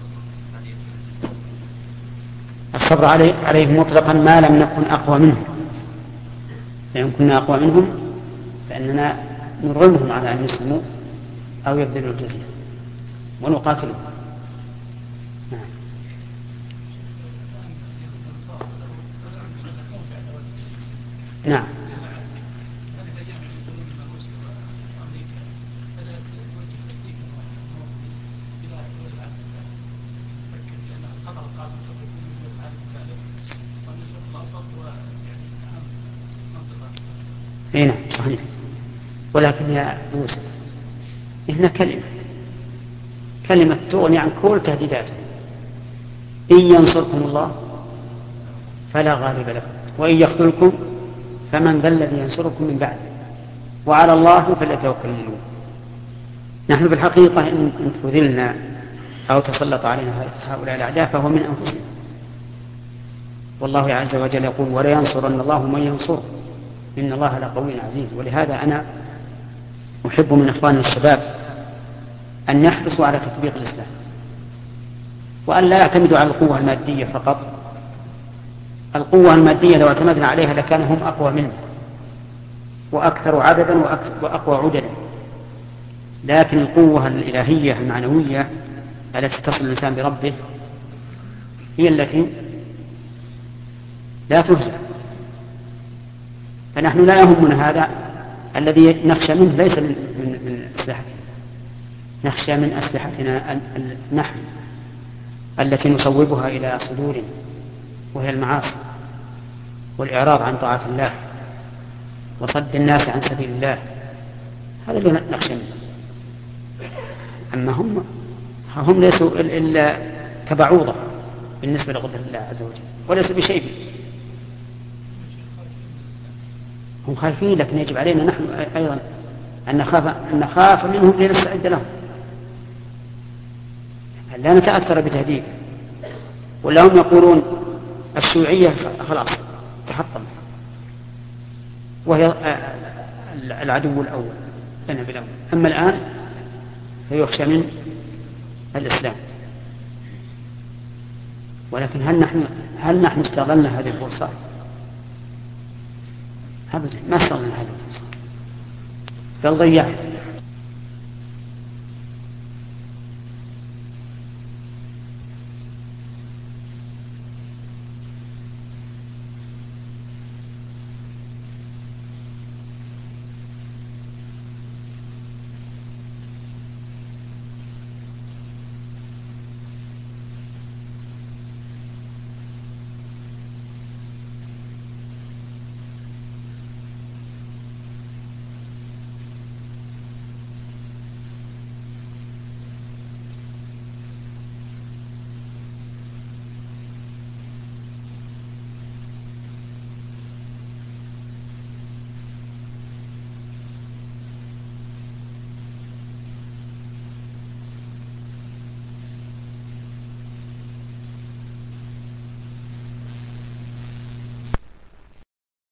الصبر عليه عليه مطلقا ما لم نكن أقوى منهم، فإن كنا أقوى منهم فإننا نرغمهم على أن يسلموا أو يبذلوا الجزية ونقاتلهم. نعم. نعم. هنا صحيح، ولكن يا يوسف هنا كلمة كلمة تغني عن كل تهديداته. إن ينصركم الله فلا غالب لكم وإن يخذلكم فمن ذا الذي ينصركم من بعد وعلى الله فليتوكل المؤمنون. نحن في الحقيقة إن خذلنا أو تسلط علينا هؤلاء الأعداء فهو من أنفسنا، والله عز وجل يقول ولا ينصرن الله من ينصره إن الله لقوي عزيز. ولهذا أنا أحب من إخواننا الشباب أن يحرصوا على تطبيق الإسلام وأن لا يعتمدوا على القوة المادية فقط. القوة المادية لو اعتمدنا عليها لكان هم أقوى منا وأكثر عددا وأقوى عددا، لكن القوة الإلهية المعنوية التي تصل الإنسان بربه هي التي لا تهزم. فنحن لا يهمنا هذا، الذي نخشى منه ليس من, من, من أسلحتنا، نخشى من أسلحتنا نحن التي نصوبها إلى صدورنا وهي المعاصي والإعراض عن طاعة الله وصد الناس عن سبيل الله. هذا اللي نخشى منه. أما هم هم ليسوا إلا كبعوضة بالنسبة لقدر الله عز وجل وليسوا بشيء. هم خايفين، لكن يجب علينا نحن أيضا أن نخاف, أن نخاف منهم لنستعد لهم، لا نتأثر بتهديد. ولا هم يقولون الشيوعية خلاص تحطم وهي العدو الأول لنا بالأول، أما الآن فيخشى من الإسلام. ولكن هل نحن هل نحن استغلنا هذه الفرصة؟ أبدا ما استغلنا هذه الفرصة، بل ضيعنا.